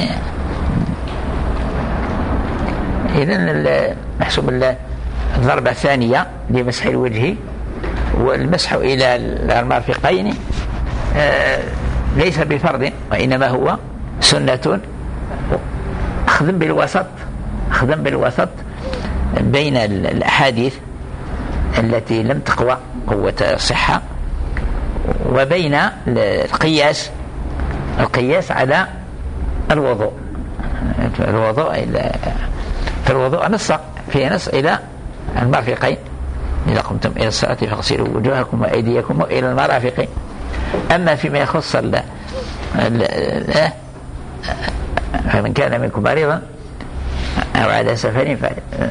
إذن محسوب الضربة الثانية لمسح الوجه والمسح إلى المرفقين ليس بفرض، وإنما هو سنة أخذ بالوسط أخذ بالوسط بين الأحاديث التي لم تقوى قوة الصحة وبين القياس القياس على الوضوء. الوضوء فالوضوء نص في نص إلى المرفقين: إذا قمتم إلى الصلاة فاغسلوا وجوهكم وأيديكم إلى المرافق. أما فيما يخص ال فمن كان منكم مريضا أو على سفر ف...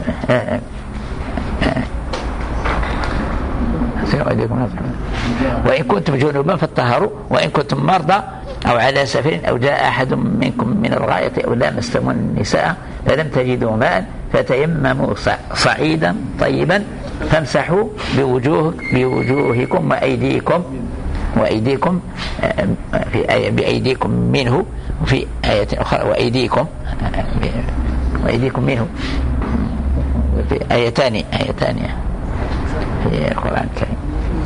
وإن كنتم جنوبا فاطهروا وإن كنتم مرضى أو على سفر أو جاء أحد منكم من الغائط أو لامستم النساء فلم تجدوا ماء فتيمموا صعيدا طيبا فامسحوا بوجوه بوجوهكم وأيديكم وأيديكم في آية بأيديكم منه وفي آية أخرى وأيديكم وأيديكم منه في آيتان آيتان في القرآن الكريم.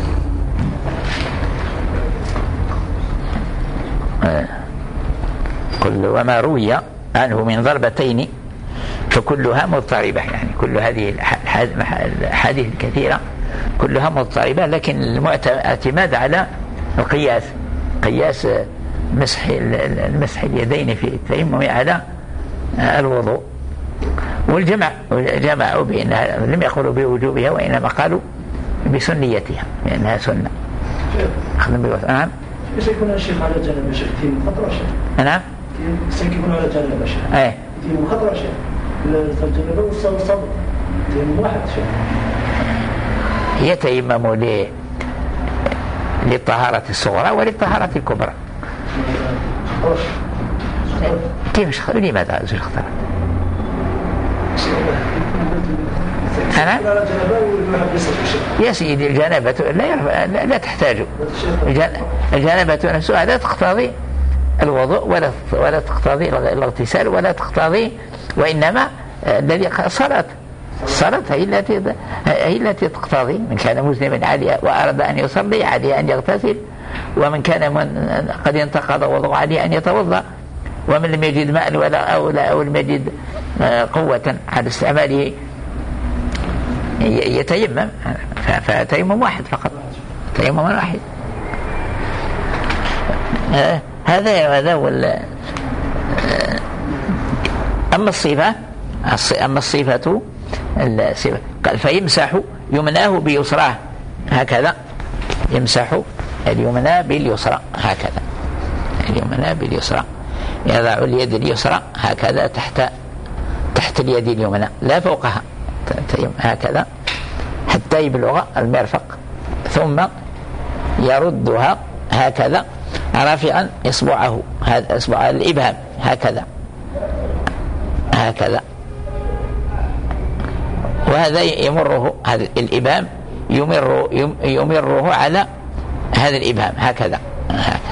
كل وما روي عنه من ضربتين فكلها مضطربة، يعني كل هذه الحديث الكثيرة كلها مضطربة، لكن الاعتماد على القياس، قياس مسح المسح اليدين في التيمم على الوضوء. والجمع جمعوا بأنها لم يقولوا بوجوبها وإنما قالوا بسنيتها لأنها سنة. نعم. سيكون الشيخ على جانب الشيخ تيم خطر شيء. نعم. سيكون على جانب الشيخ. إيه. تيم خطر شيء. الجانب والصوص تيم واحد شيء. يتيمم ل للطهارة الصغرى وللطهارة الكبرى. كيف لماذا زي اختار؟ أنا يا سيدي الجنابة لا يرفع لا, لا تحتاج الجنابة نفسها لا تقتضي الوضوء ولا ولا تقتضي الاغتسال ولا تقتضي، وإنما الذي الصلاة الصلاة هي التي هي التي تقتضي. من كان مسلما عليه وأراد أن يصلي عليه أن يغتسل، ومن كان من قد انتقض وضوء عليه أن يتوضأ، ومن لم يجد ماء ولا أو لا أو لم يجد قوة على استعماله يتيمم، فتيمم واحد فقط، تيمم واحد. آه هذا هذا ولا آه أما الصفة أما الصفة الصفة قال فيمسح يمناه بيسراه هكذا، يمسح اليمنى باليسرى هكذا، اليمنى باليسرى يضع اليد اليسرى هكذا تحت تحت اليد اليمنى لا فوقها هكذا حتى يبلغ المرفق، ثم يردها هكذا رافعا إصبعه هذا إصبع الإبهام هكذا هكذا، وهذا يمره هذا الإبهام يمر يمره على هذا الإبهام هكذا هكذا.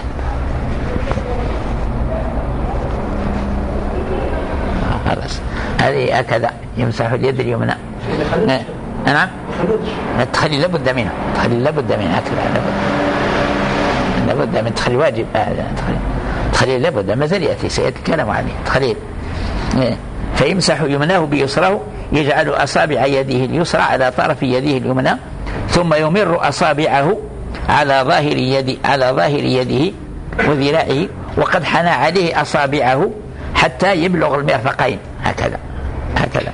خلاص هذه هكذا يمسح اليد اليمنى. نعم التخلي لابد منه، التخلي لابد منه هكذا، لابد من تخلي واجب، تخلي لابد ما زال يأتي سيتكلم عليه تخليل. فيمسح يمناه بيسره يجعل أصابع يده اليسرى على طرف يده اليمنى، ثم يمر أصابعه على ظاهر يد على ظاهر يده وذراعه، وقد حنى عليه أصابعه حتى يبلغ المرفقين هكذا هكذا.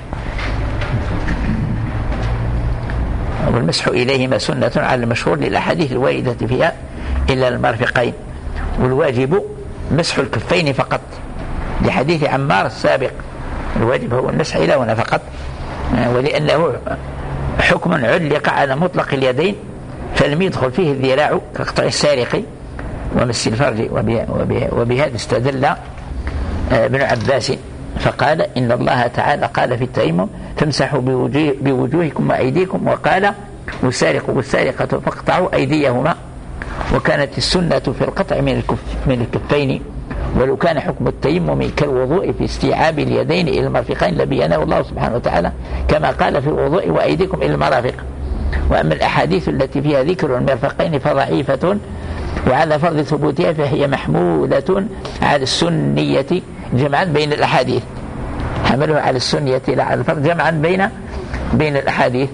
والمسح إليهما سنة على المشهور للأحاديث الواردة فيها إلى المرفقين، والواجب مسح الكفين فقط لحديث عمار السابق، الواجب هو المسح إلى هنا فقط، ولأنه حكم علق على مطلق اليدين فلم يدخل فيه الذراع كقطع السارق ومس الفرج، وبهذا استدل ابن عباس فقال إن الله تعالى قال في التيمم فامسحوا بوجوه بوجوهكم وأيديكم، وقال والسارق والسارقة فاقطعوا أيديهما، وكانت السنة في القطع من الكف من الكفين، ولو كان حكم التيمم كالوضوء في استيعاب اليدين إلى المرفقين لبينه الله سبحانه وتعالى كما قال في الوضوء وأيديكم إلى المرافق. وأما الأحاديث التي فيها ذكر المرفقين فضعيفة، وعلى فرض ثبوتها فهي محمولة على السنية جمعا بين الأحاديث، حملها على السنية لا على الفرض جمعا بين بين الأحاديث.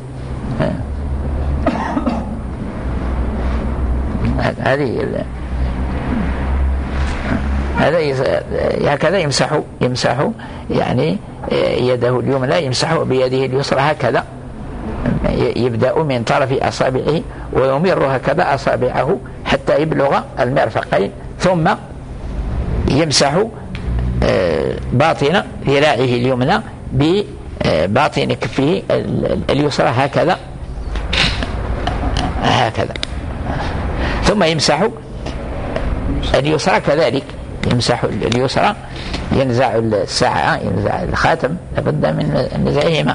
هذه هذا هكذا يمسح يمسح يعني يده اليمنى يمسح بيده اليسرى هكذا، يبدأ من طرف أصابعه ويمر هكذا أصابعه حتى يبلغ المرفقين، ثم يمسح باطن ذراعه اليمنى بباطن كفه اليسرى هكذا هكذا، ثم يمسح اليسرى كذلك، يمسح اليسرى، ينزع الساعة، ينزع الخاتم، لابد من نزعهما،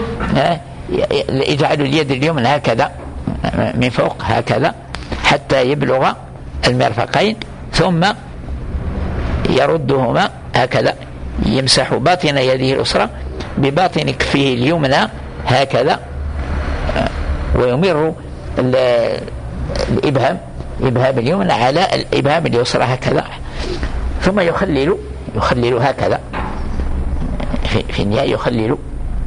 يجعل اليد اليمنى هكذا من فوق هكذا حتى يبلغ المرفقين، ثم يردهما هكذا، يمسح باطن يده اليسرى بباطن كفه اليمنى هكذا، ويمر الإبهام إبهام اليمنى على الإبهام اليسرى هكذا، ثم يخلل يخلل هكذا في, في النهاية يخلل،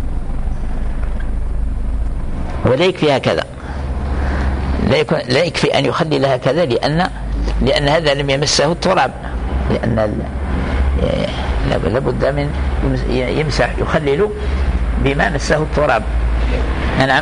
ولا يكفي هكذا، لا, يكون لا يكفي أن يخلل هكذا، لأن لأن هذا لم يمسه التراب، لأن لابد من يمسح يخلل بما مسه التراب. نعم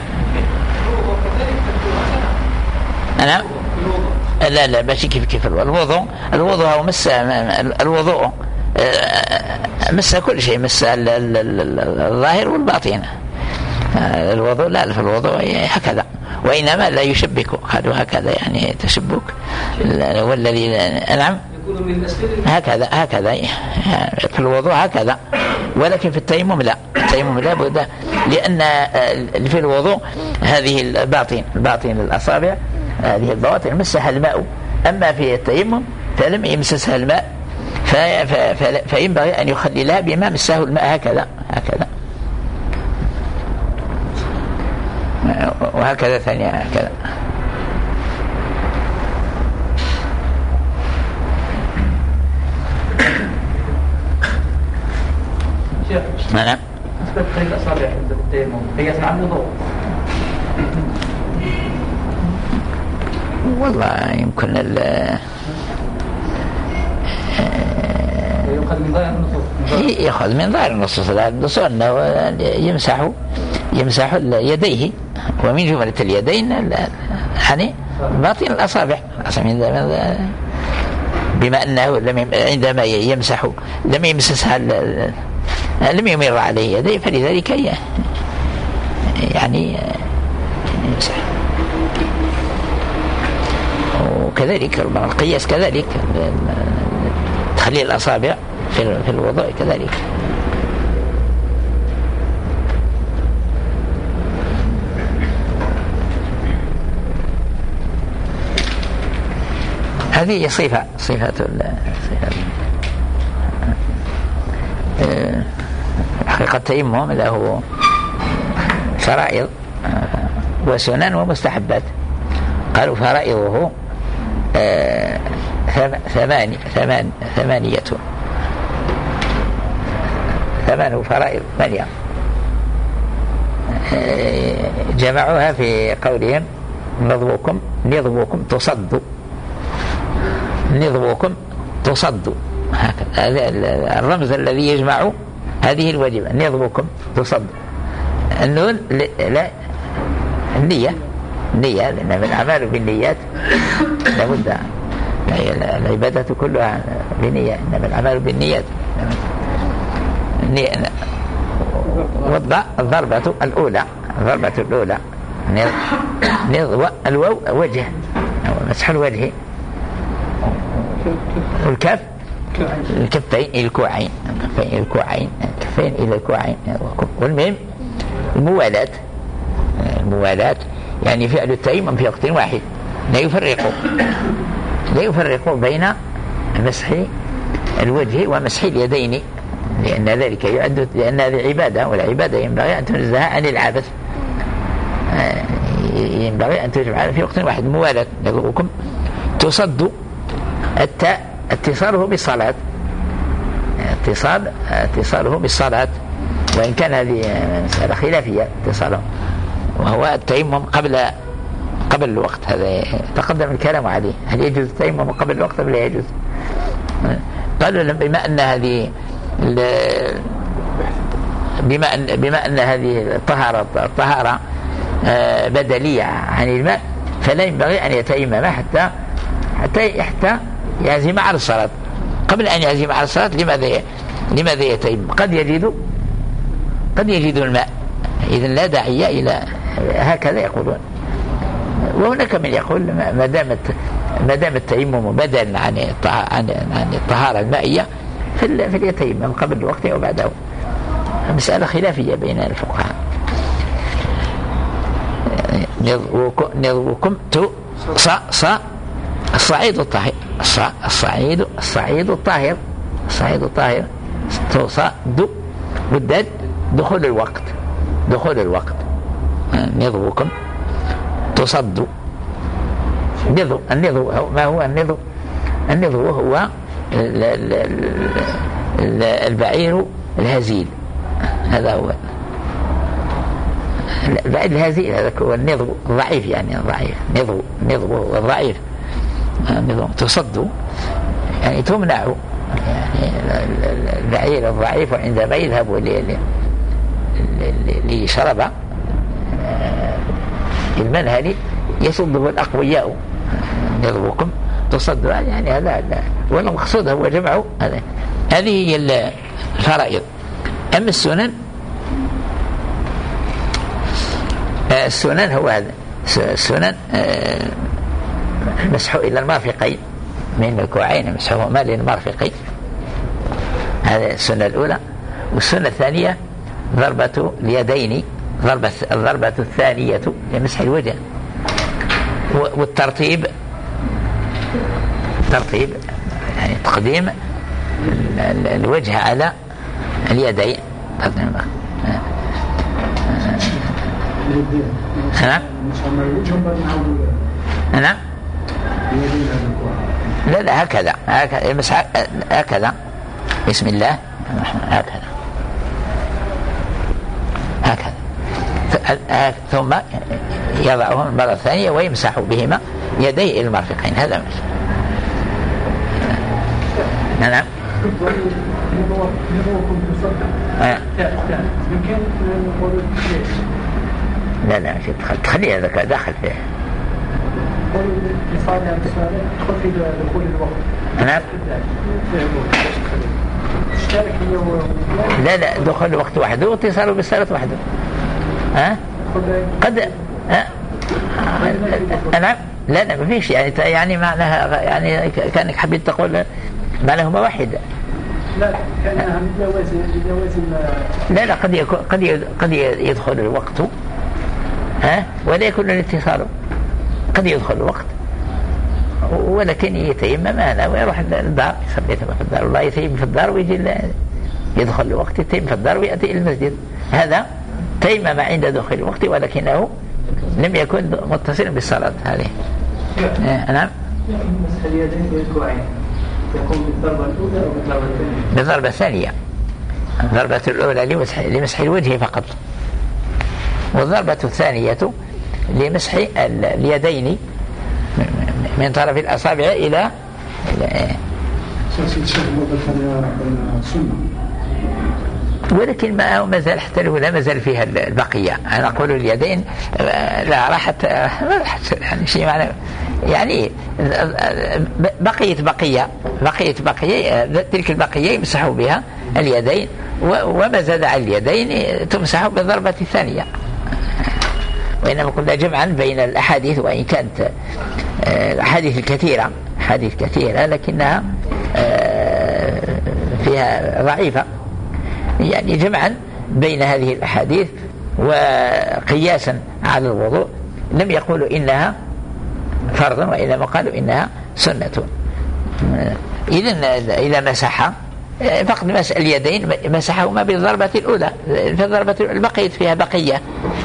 نعم لا لا ماشي كيف كيف الوضوء الوضوء هو مس الوضوء مس كل شيء، مس الظاهر والباطن، الوضوء لا في الوضوء هكذا، وإنما لا يشبك، قالوا هكذا يعني تشبك، والذي نعم هكذا هكذا في الوضوء هكذا، ولكن في التيمم لا، التيمم لا بد، لأن في الوضوء هذه الباطن الباطن الأصابع هذه البواطن مسها الماء، أما في التيمم فلم يمسسها الماء، فينبغي أن يخللها بما مسه الماء هكذا هكذا وهكذا ثانية هكذا. نعم تخليل الأصابع عند التيمم قياس على الوضوء؟ والله يمكن ال يأخذ من ظاهر النصوص، يأخذ من ظاهر النصوص، النصوص أنه يمسح يمسح يديه، ومن جملة اليدين يعني باطن الأصابع، بما أنه لم عندما يمسح لم يمسسها لم يمر عليه يديه، فلذلك يعني يمسح. وكذلك القياس كذلك تخليل الأصابع في الوضوء كذلك. هذه صفة صفة حقيقة التيمم له فرائض وسنن ومستحبات. قالوا فرائضه ثمانية ثمان ثمانية ثمان فرائض ثمانية، جمعوها في قولهم نضبكم نضبكم تصدوا نضبكم تصدوا، هذا الرمز الذي يجمع هذه الواجبة، نضبكم تصدوا. النون لا النية النية لأن الأعمال بالنيات لابد، العبادة كلها بنية، إنما الأعمال بالنيات. والضربة الأولى الضربة الأولى الواو وجه مسح الوجه، والكف الكفين إلى الكوعين الكفين إلى الكوعين الكفين إلى الكوعين، والمهم الموالاة الموالاة يعني فعل التيمم في وقت واحد، لا يفرق لا يفرق بين مسح الوجه ومسح اليدين، لأن ذلك يعد، لأن هذه عبادة، والعبادة ينبغي أن تنزه عن العبث، ينبغي أن تجمع في وقت واحد. موالاة نقولكم تصد التاء اتصاله بالصلاة، اتصال اتصاله بالصلاة، وإن كان هذه مسألة خلافية اتصاله، وهو التيمم قبل قبل الوقت، هذا تقدم الكلام عليه، هل يجوز التيمم قبل الوقت أم لا يجوز؟ قالوا بما أن هذه بما أن بما أن هذه الطهارة الطهارة بدلية عن الماء، فلا ينبغي أن يتيمم حتى حتى حتى يعزم على الصلاة. قبل أن يعزم على الصلاة لماذا لماذا يتيمم؟ قد يجد قد يجدوا الماء، إذن لا داعي إلى هكذا يقولون. وهناك من يقول ما دام ما دام التيمم بدل عن عن الطهارة المائية فليتيمم قبل الوقت أو بعده. مسألة خلافية بين الفقهاء. نضربكم تو صا صا الصعيد الطاهر الصعيد الصعيد الطاهر الصعيد الطاهر تصد بالدد دخول الوقت دخول الوقت نضربكم تصد نضو. النضو ما هو النضو؟ النضو هو البعير الهزيل، هذا هو البعير الهزيل، هذا هو النضو الضعيف، يعني الضعيف نضو نضو هو الضعيف. نضو تصد يعني تمنع، يعني البعير الضعيف عندما يذهب لشرب المنهل يصده الأقوياء. نضربكم تصد يعني هذا، والمقصود هو جمع هذا. هذه هي الفرائض. أما السنن، السنن هو هذا السنن المسح إلى المرفقين من الكوعين، مسحهما للمرفقين، هذا السنة الأولى. والسنة الثانية ضربة اليدين، ضربة الضربة الثانية لمسح الوجه. والترتيب ترتيب يعني تقديم الوجه على اليدين. نعم نعم لا لا هكذا هكذا هكذا بسم الله هكذا هكذا ثم يضعهم المرة الثانية ويمسح بهما يديه المرفقين. هذا مش نعم لا لا تخلي هذا داخل فيه. نعم لا لا دخول الوقت وحده واتصاله بالصلاة وحده. ها قد نعم لا لا ما فيش يعني يعني معناها يعني كانك حبيت تقول معناهما واحدة. لا كانها متجاوز لا لا قد يكون قد قد يدخل الوقت ها ولا يكون الاتصال. قد يدخل الوقت ولكن يتيمم هذا ويروح الدار يصلي في الدار، والله يتيمم في الدار ويجي يدخل الوقت يتيمم في الدار ويأتي إلى المسجد. هذا تيمم عند دخول الوقت ولكنه لم يكن متصلا بالصلاة. هذه نعم مسح اليدين بالكوعين يكون بالضربة الأولى أو بالضربة الثانية؟ بالضربة الثانية. الضربة الأولى لمسح, لمسح الوجه فقط، والضربة الثانية لمسح اليدين من طرف الأصابع إلى ولكن ما ما زال حتى الأولى ما زال فيها البقية. أنا أقول اليدين لا راحت يعني شيء معنى يعني بقية بقية بقية بقية تلك البقية يمسحوا بها اليدين، وما زاد على اليدين تمسحوا بالضربة الثانية. وإنما قلنا جمعا بين الأحاديث، وإن كانت الأحاديث الكثيرة أحاديث كثيرة لكنها فيها ضعيفة، يعني جمعا بين هذه الأحاديث وقياسا على الوضوء لم يقولوا إنها فرض وإنما قالوا إنها سنة. إذن إذا مسح فقد مسح اليدين مسحهما بالضربة الأولى، في الضربة بقيت فيها بقية.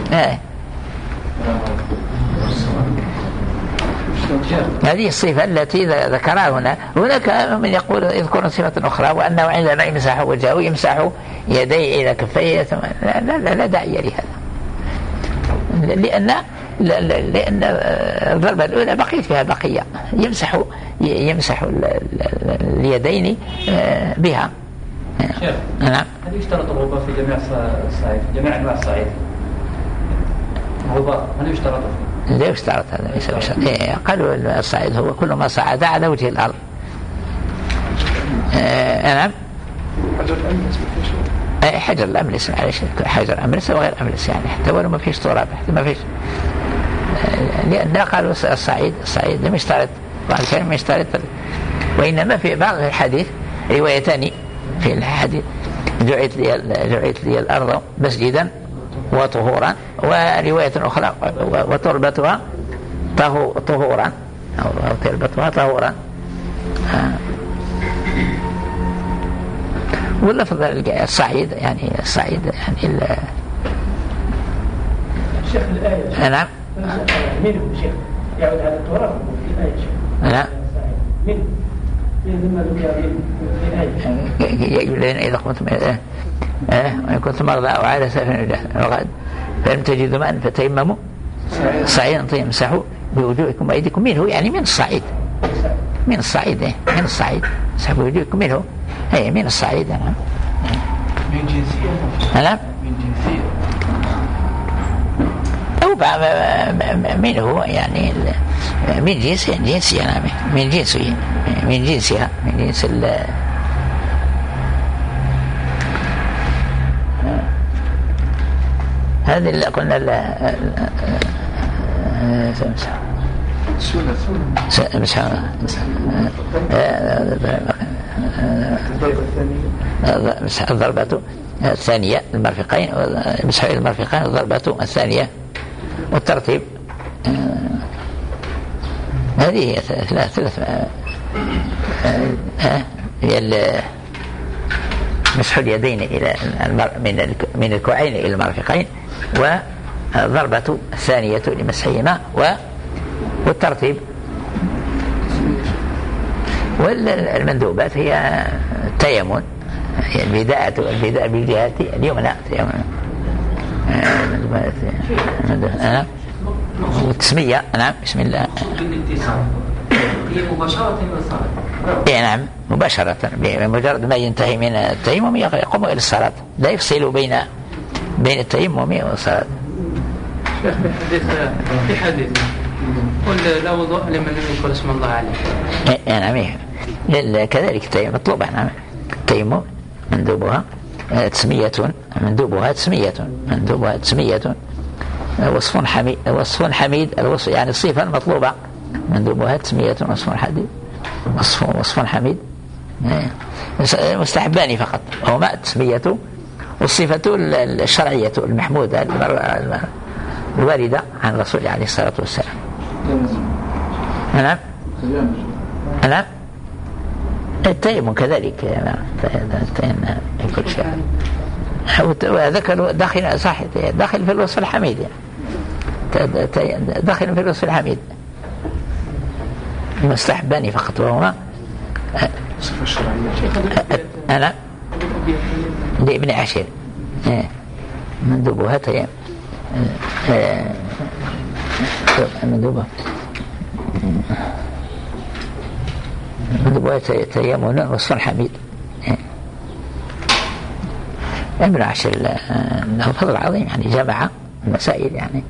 هذه الصفة التي ذكرها هنا. هناك من يقول يذكر صفة أخرى وأنه عندما يمسح وجهه يمسح يديه إلى كفيه. لا, لا, لا, لا داعي لهذا، لأن لأن الضربة الأولى بقيت فيها بقية يمسح يمسح اليدين بها. نعم. هل يشترط الغبار في جميع الصعيد جميع أنواع الصعيد؟ الغبار هل يشترط فيه؟ لا يشترط هذا ليس بشرط. إيه قالوا الصعيد هو كل ما صعد على وجه الأرض. آه نعم. حجر الأملس، معلش حجر أملس وغير أملس يعني حتى ولو ما فيش تراب حتى ما فيش، لأن قالوا الصعيد الصعيد لم يشترط القرآن الكريم ما يشترط، وإنما في بعض الحديث روايتان في الحديث جعلت لي جعلت لي الأرض مسجدا وطهورا، ورواية أخرى وتربتها طهورا أو تربتها طهورا. واللفظ الصعيد يعني الصعيد يعني الشيخ الآية. نعم. من هو الشيخ يعود على التراب في الآية. نعم. من من ذكر في الآية. يقول لنا إذا قمتم وإن كنتم مرضى أو على سفر الغد فلم تجدوا ماء فتيمموا صعيدا طيبا امسحوا بوجوهكم وأيديكم منه، يعني من الصعيد من الصعيد من الصعيد امسحوا بوجوهكم منه، أي من الصعيد. نعم. من جنسية. نعم. من جنسية. أو منه يعني من جنس جنسية. نعم. من جنسه من جنسها من جنس ال هذه اللي قلنا لا سمسح سمسح مسح الضربة الثانية المرفقين، مسح المرفقين الضربة الثانية والترتيب. هذه ثلاث ثلاث هي مسح اليدين إلى من من الكوعين إلى المرفقين، والضربة الثانية لمسحهما، والترتيب. والمندوبات هي التيمم، هي البداءة البداء بالجهة اليمنى والتسمية. نعم. بسم الله. هي مباشرة للصلاة. إيه نعم مباشرة، بمجرد ما ينتهي من التيمم يقوم إلى الصلاة، لا يفصل بين بين التيمم والصلاة. شيخ في حديث في حديث قل لا وضوء لمن لم يذكر اسم الله عليه. إيه نعم. كذلك التيمم مطلوب. نعم. التيمم مندوبها تسمية مندوبها تسمية مندوبها تسمية وصف حميد وصف حميد الوصف يعني الصفة المطلوبة مندوبها تسمية وصف حميد وصف وصف حميد مستحبان فقط، وهما التسمية والصفة الشرعية المحمودة الواردة عن الرسول عليه الصلاة والسلام. نعم. نعم. التيمم كذلك كل شيء ذكر داخل صحيح داخل في الوصف الحميد يعني داخل في الوصف الحميد مستحبان فقط، وهما الصفة الشرعية. أنا لابن عشير مندوبها تيمم مندوبها مندوبها تيمم وصف حميد. ابن عشر له فضل عظيم يعني جمع المسائل يعني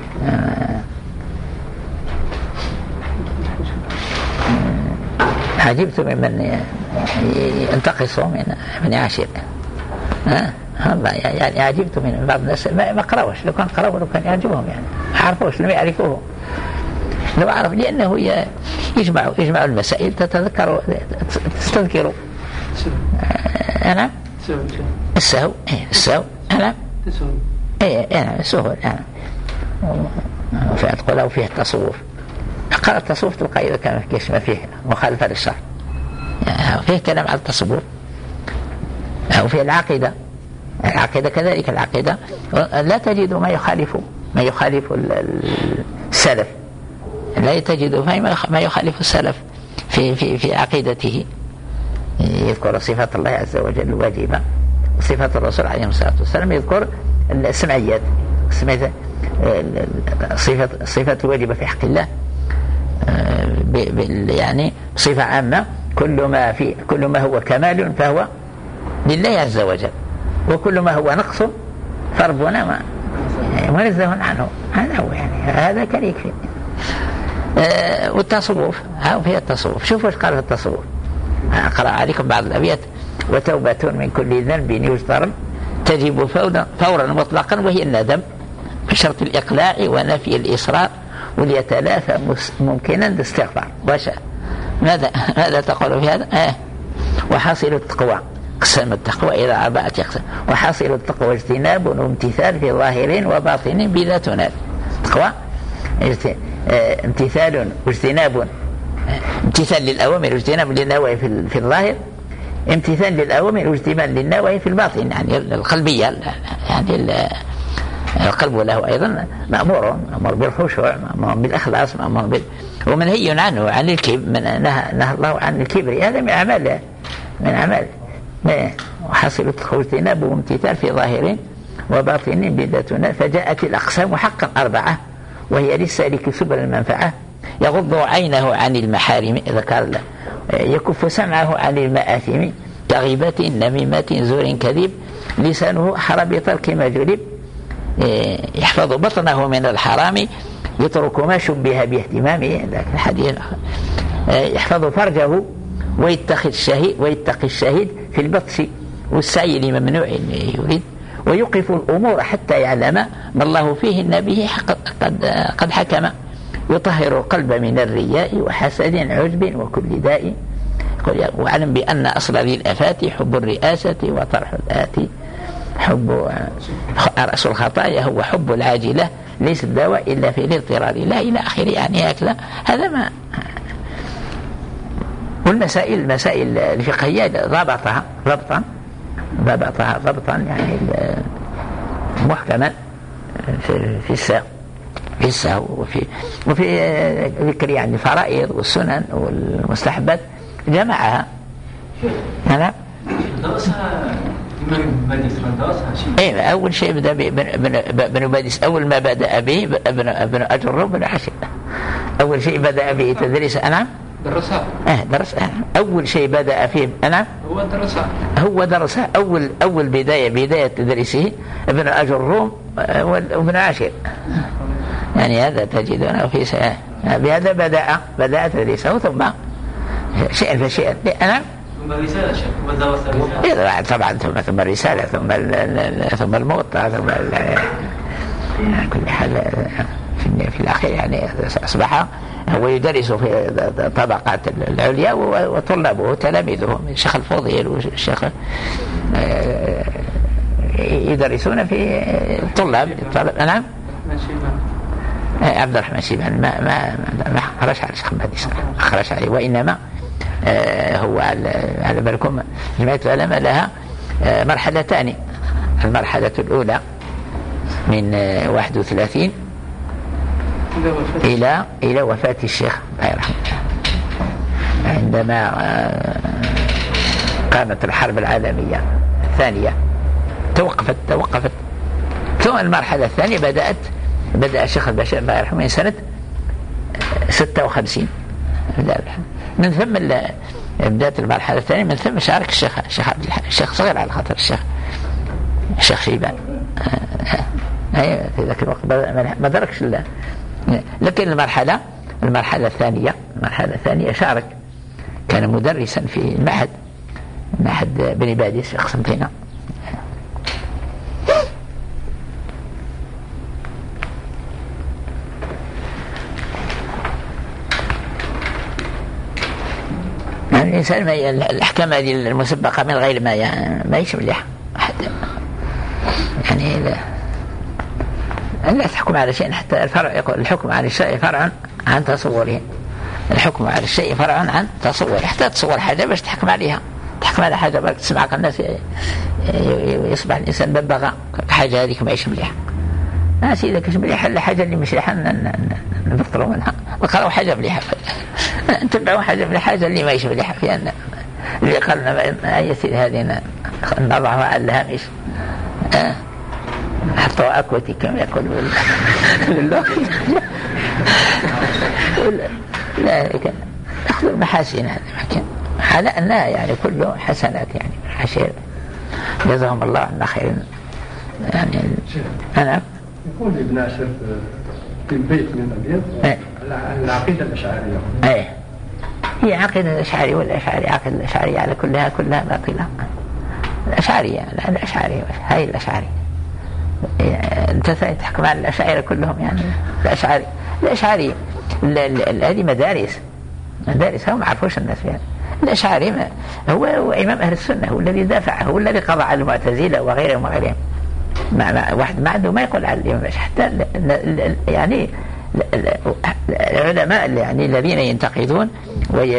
عجبت ممن ينتقصوا من ابن عاشر. والله يعني عجبت من بعض الناس ما قرأوش، لو كان قرأوا لو كان يعجبهم يعني عرفوش لم يعرفوه، لو عرف لأنه يجمع يجمع المسائل تتذكر تستذكر. أنا السهو السهو أنا إيه أنا السهو أنا وفي أتقوله فيه التصوف. قال التصوف تلقى إذا كان في ما فيه مخالفة للشرع يعني فيه كلام على التصوف، أو في العقيدة العقيدة كذلك العقيدة لا تجد ما يخالف ما يخالف السلف، لا تجد ما يخالف السلف في في في عقيدته. يذكر صفات الله عز وجل الواجبة، صفات الرسول عليه الصلاة والسلام يذكر السمعيات، صفة صفة الواجبة في حق الله يعني صفة عامة، كل ما في كل ما هو كمال فهو لله عز وجل، وكل ما هو نقص فربنا منزه عنه. هذا هو يعني هذا كان يكفي. آه والتصوف ها فيها التصوف. شوفوا ايش قال في التصوف. أقرأ عليكم بعض الأبيات: وتوبة من كل ذنب يجترب تجب فورا, فورا مطلقا، وهي الندم بشرط الإقلاع ونفي الإصرار، وليتلافى ممكنا الاستغفار. ماذا ماذا تقول في هذا؟ آه. وحاصل التقوى، قسم التقوى إلى أربعة أقسام. وحاصل التقوى اجتناب وامتثال في ظاهر وباطن بلا تنال. تقوى امتثال واجتناب، امتثال للأوامر واجتناب للنواهي في الظاهر، امتثال للأوامر واجتناب للنواهي في الباطن، يعني القلبية، يعني القلب له أيضا مأمور مأمور بالخشوع، مأمور بالإخلاص، مأمور بال... ومنهي عنه عن الكبر، من نهى, نهى الله عن الكبر، هذا من أعمال من أعمال وحصل اجتناب وامتثال في ظاهر وباطن بلا تنال. فجاءت الأقسام حقا أربعة، وهي للسالك سبل المنفعة: يغض عينه عن المحارم، ذكر له، يكف سمعه عن المآثم كغيبة نميمة زور كذب، لسانه أحرى بترك ما جلب، يحفظ بطنه من الحرام، يترك ما شبه باهتمامه، الحديث يحفظ فرجه ويتقي الشهيد ويتقي الشهيد في البطش والسعي لممنوع يريد، ويوقف الأمور حتى يعلم ما الله فيهن به قد, قد حكم، يطهر القلب من الرياء وحسد عجب وكل داء، واعلم بأن أصل ذي الآفات حب الرئاسة وطرح الآتي، حب رأس الخطايا هو حب العاجلة، ليس الدواء إلا في الاضطرار، لا إلى آخره. يعني هكذا هذا ما. والمسائل المسائل الفقهية ضبطها ضبطا ضبطها ضبطا يعني محكما في في السهو في السهو وفي وفي ذكر يعني الفرائض والسنن والمستحبات جمعها. نعم. درسها إيه، أول شيء بدأ بن بادس، أول ما بدأ به ابن ابن أجر بن حشد، أول شيء بدأ به تدريس. أنعم درسها اه درس اه أول شيء بدأ فيه أنعم هو درسها هو درسها أول أول بداية بداية تدريسه ابن أجر وابن عاشر، يعني هذا تجدونه في سنة بهذا بدأ بدأ تدريسه، ثم شيئا فشيئا. أنعم رسالة إيه طبعا، ثم ثم الرسالة، ثم ثم الموطأ، ثم كل حال في, في الأخير يعني أصبح هو يدرس في طبقات العليا، وطلابه تلاميذه الشيخ الفضيل والشيخ يدرسون في الطلاب. نعم عبد الرحمن شيبان ما ما ما خرج على الشيخ مهدي، خرج عليه، وإنما هو على بالكم جمعية العلماء لها مرحلتان. المرحلة الأولى من واحد وثلاثين إلى إلى وفاة الشيخ الله يرحمه، عندما قامت الحرب العالمية الثانية توقفت توقفت ثم المرحلة الثانية بدأت بدأ الشيخ البشير الله يرحمه من سنة ستة وخمسين، من ثم بدأت المرحلة الثانية، من ثم شارك الشيخ الشيخ عبد الحق الشيخ صغير على خاطر الشيخ الشيخ شيبان في ذاك الوقت ما دركش الله. لكن المرحلة المرحلة الثانية المرحلة الثانية شارك، كان مدرسا في المعهد معهد بني باديس في قسنطينة. الإنسان ما الأحكام هذه المسبقة من غير ما ما يشملها أحد، يعني لا, لا تحكم على شيء حتى الفرع يقول الحكم على الشيء فرع عن تصوره، الحكم على الشيء فرع عن تصوره، حتى تصور حاجة باش تحكم عليها، تحكم على حاجة باش تسمع الناس يصبح الإنسان ببغى حاجة هذيك ما يشملها. ناس إذا كش مليحة الحاجة اللي مش مليحة نبطلوا منها، وقالوا حاجة مليحة نتبعوا حاجة مليحة اللي ما يش مليحة فيها، اللي قالنا أي سيد هذه نضعها على الهامش حطوا أكوتي كما يقول لله لا أخذوا المحاسن هذا مكان على أنها يعني كله حسنات، يعني حشير جزاهم الله عنا خير. يعني أنا يقول ابن عاشر في بيت من الأبيات العقيدة الأشعرية. ايه هي عقيدة الأشعري والأشعري عقيدة الأشعرية على كلها كلها باطلة، الأشعرية. لا الأشعري هاي الأشعري أنت تحكم على الأشاعرة كلهم يعني. الأشعري الأشعري هذه مدارس مدارس هم ما عرفوش الناس فيها. الأشعري هو, هو إمام أهل السنة، هو الذي دافع، هو الذي قضى على المعتزلة وغيرهم وغيرهم. مع مع واحد ما عنده ما يقول على الإمام حتى ال ال يعني العلماء يعني الذين ينتقدون وي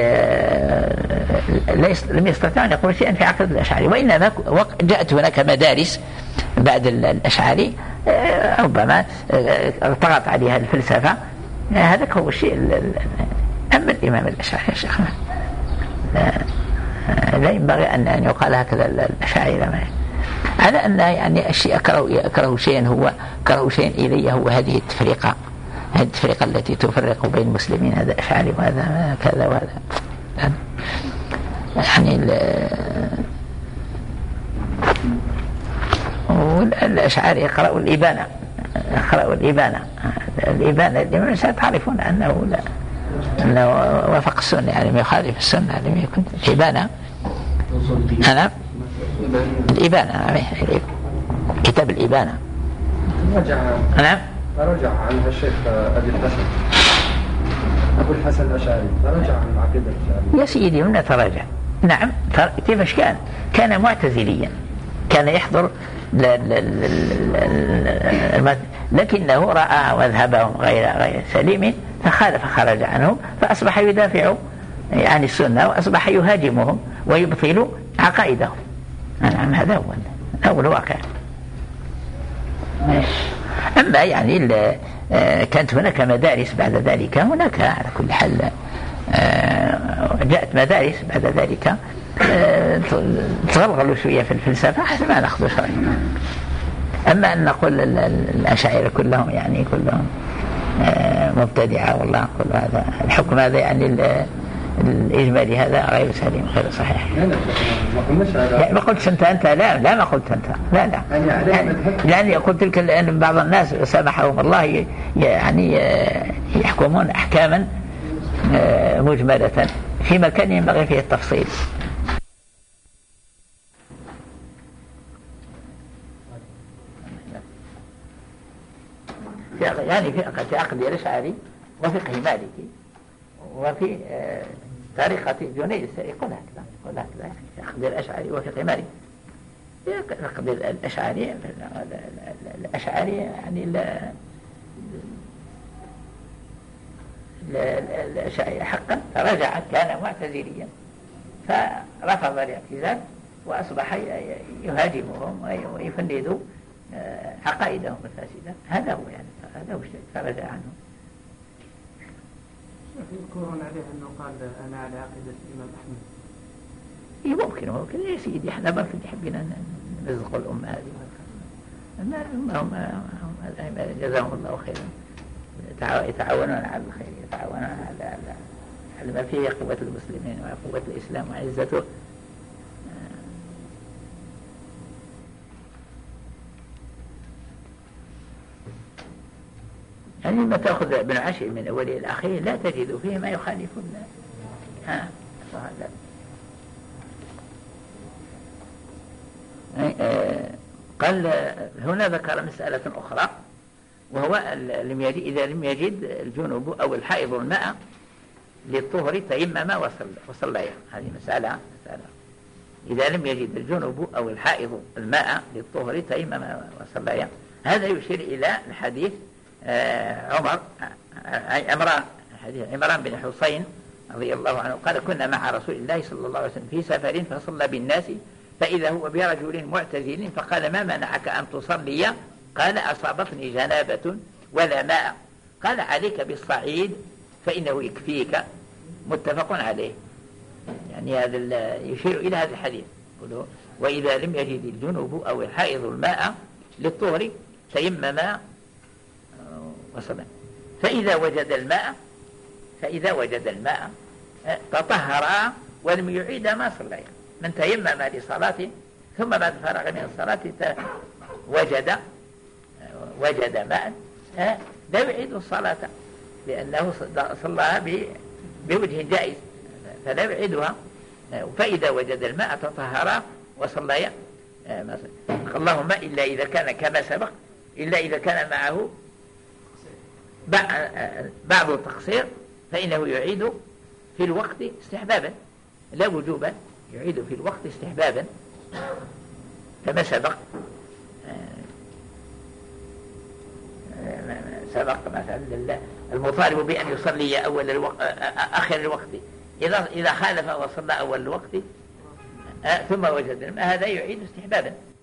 لم يستطيعون يقولوا شيئا في عقيدة الأشعري، وإنما جاءت هناك مدارس بعد الأشعري ربما طغت عليها الفلسفة. هذا هو الشيء. أما الإمام الأشعري يا شيخ لا, لا ينبغي أن أن يقال هكذا الأشاعرة، على أن يعني الشيء أكره أكره شيئا هو أكره شيئا إليه هو هذه التفرقة هذه التفرقة التي تفرق بين المسلمين، هذا أشعري وهذا كذا وهذا يعني. والأشعري يقرأوا الإبانة يقرأوا الإبانة الإبانة الإمام تعرفون أنه لا أنه وافق السنة يعني ما يخالف السنة لم يكن الإبانة. أنا الإبانة كتاب الإبانة نعم رجع عنها الشيخ أبي الحسن أبو الحسن الأشعري رجع عن عقيدة الأشعري يا سيدي من تراجع. نعم كيفاش كان كان معتزليا، كان يحضر لكنه رأى مذهبهم غير غير سليم فخالف خرج عنهم، فأصبح يدافع عن السنة وأصبح يهاجمهم ويبطل عقائدهم. نعم هذا هو هو الواقع. أما يعني كانت هناك مدارس بعد ذلك، هناك على كل حال جاءت مدارس بعد ذلك تغلغلوا شوية في الفلسفة حتى ما نأخذ شرعي. أما أن نقول الأشاعرة كلهم يعني كلهم مبتدعة والله نقول هذا الحكم هذا يعني الإجمالي هذا غير سليم غير صحيح. يعني ما قلت أنت أنت لا لا ما قلت أنت لا لا يعني لأني قلت لك أن بعض الناس سامحهم الله يعني يحكمون أحكاما مجملة في مكان ينبغي فيه التفصيل. يعني في عقد الأشعري وفقه مالكي وفي طريقة جنيد يقول هكذا يقول هكذا في عقد الأشعري وفقه مالكي. عقد الأشعري الأشعري يعني الأشعري حقا رجع كان معتزليا فرفض الاعتزال وأصبح يهاجمهم ويفند عقائدهم الفاسدة. هذا هو يعني هذا هو الشيء فرجع عنه. يذكرون عليه أنه قال أنا على عقيدة الإمام أحمد. إيه ممكن ممكن يا سيدي إحنا ما في حبنا نرزق الأمة هذه هم هم جزاهم الله خيرا يتعاونون على الخير يتعاونون على على ما فيه قوة المسلمين وقوة الإسلام وعزته. يعني لما تأخذ ابن عشر من أوله إلى آخره لا تجد فيه ما يخالف ها فهذا قال هنا ذكر مسألة أخرى وهو لم يجد إذا لم يجد الجنوب أو الحائض الماء للطهر تيمم وصلى. هذه مسألة مسألة إذا لم يجد الجنوب أو الحائض الماء للطهر تيمم وصلى. هذا يشير إلى الحديث عمر عمران حديث عمران بن حسين رضي الله عنه قال كنا مع رسول الله صلى الله عليه وسلم في سفر فصلى بالناس فإذا هو برجل معتزل فقال ما منعك أن تصلي؟ قال أصابتني جنابة ولا ماء. قال عليك بالصعيد فإنه يكفيك. متفق عليه. يعني هذا يشير إلى هذا الحديث وإذا لم يجد الجنوب أو الحائض الماء للطهر تيمم وصلى. فإذا وجد الماء فإذا وجد الماء تطهر ولم يعيد ما صلى. من تيمم لصلاة ثم بعد فرغ من الصلاة وجد وجد ماء لا يعيد الصلاة لأنه صلىها بوجه جائز فلا يعيدها. فإذا وجد الماء تطهر وصلى اللهم إلا إذا كان كما سبق، إلا إذا كان معه بعض التقصير فإنه يعيد في الوقت استحبابا لا وجوبا، يعيد في الوقت استحبابا كما سبق. سبق مثلا المطالب بأن يصلي أول الوقت آخر الوقت، إذا إذا خالف وصلى أول الوقت ثم وجد الماء هذا يعيد استحبابا.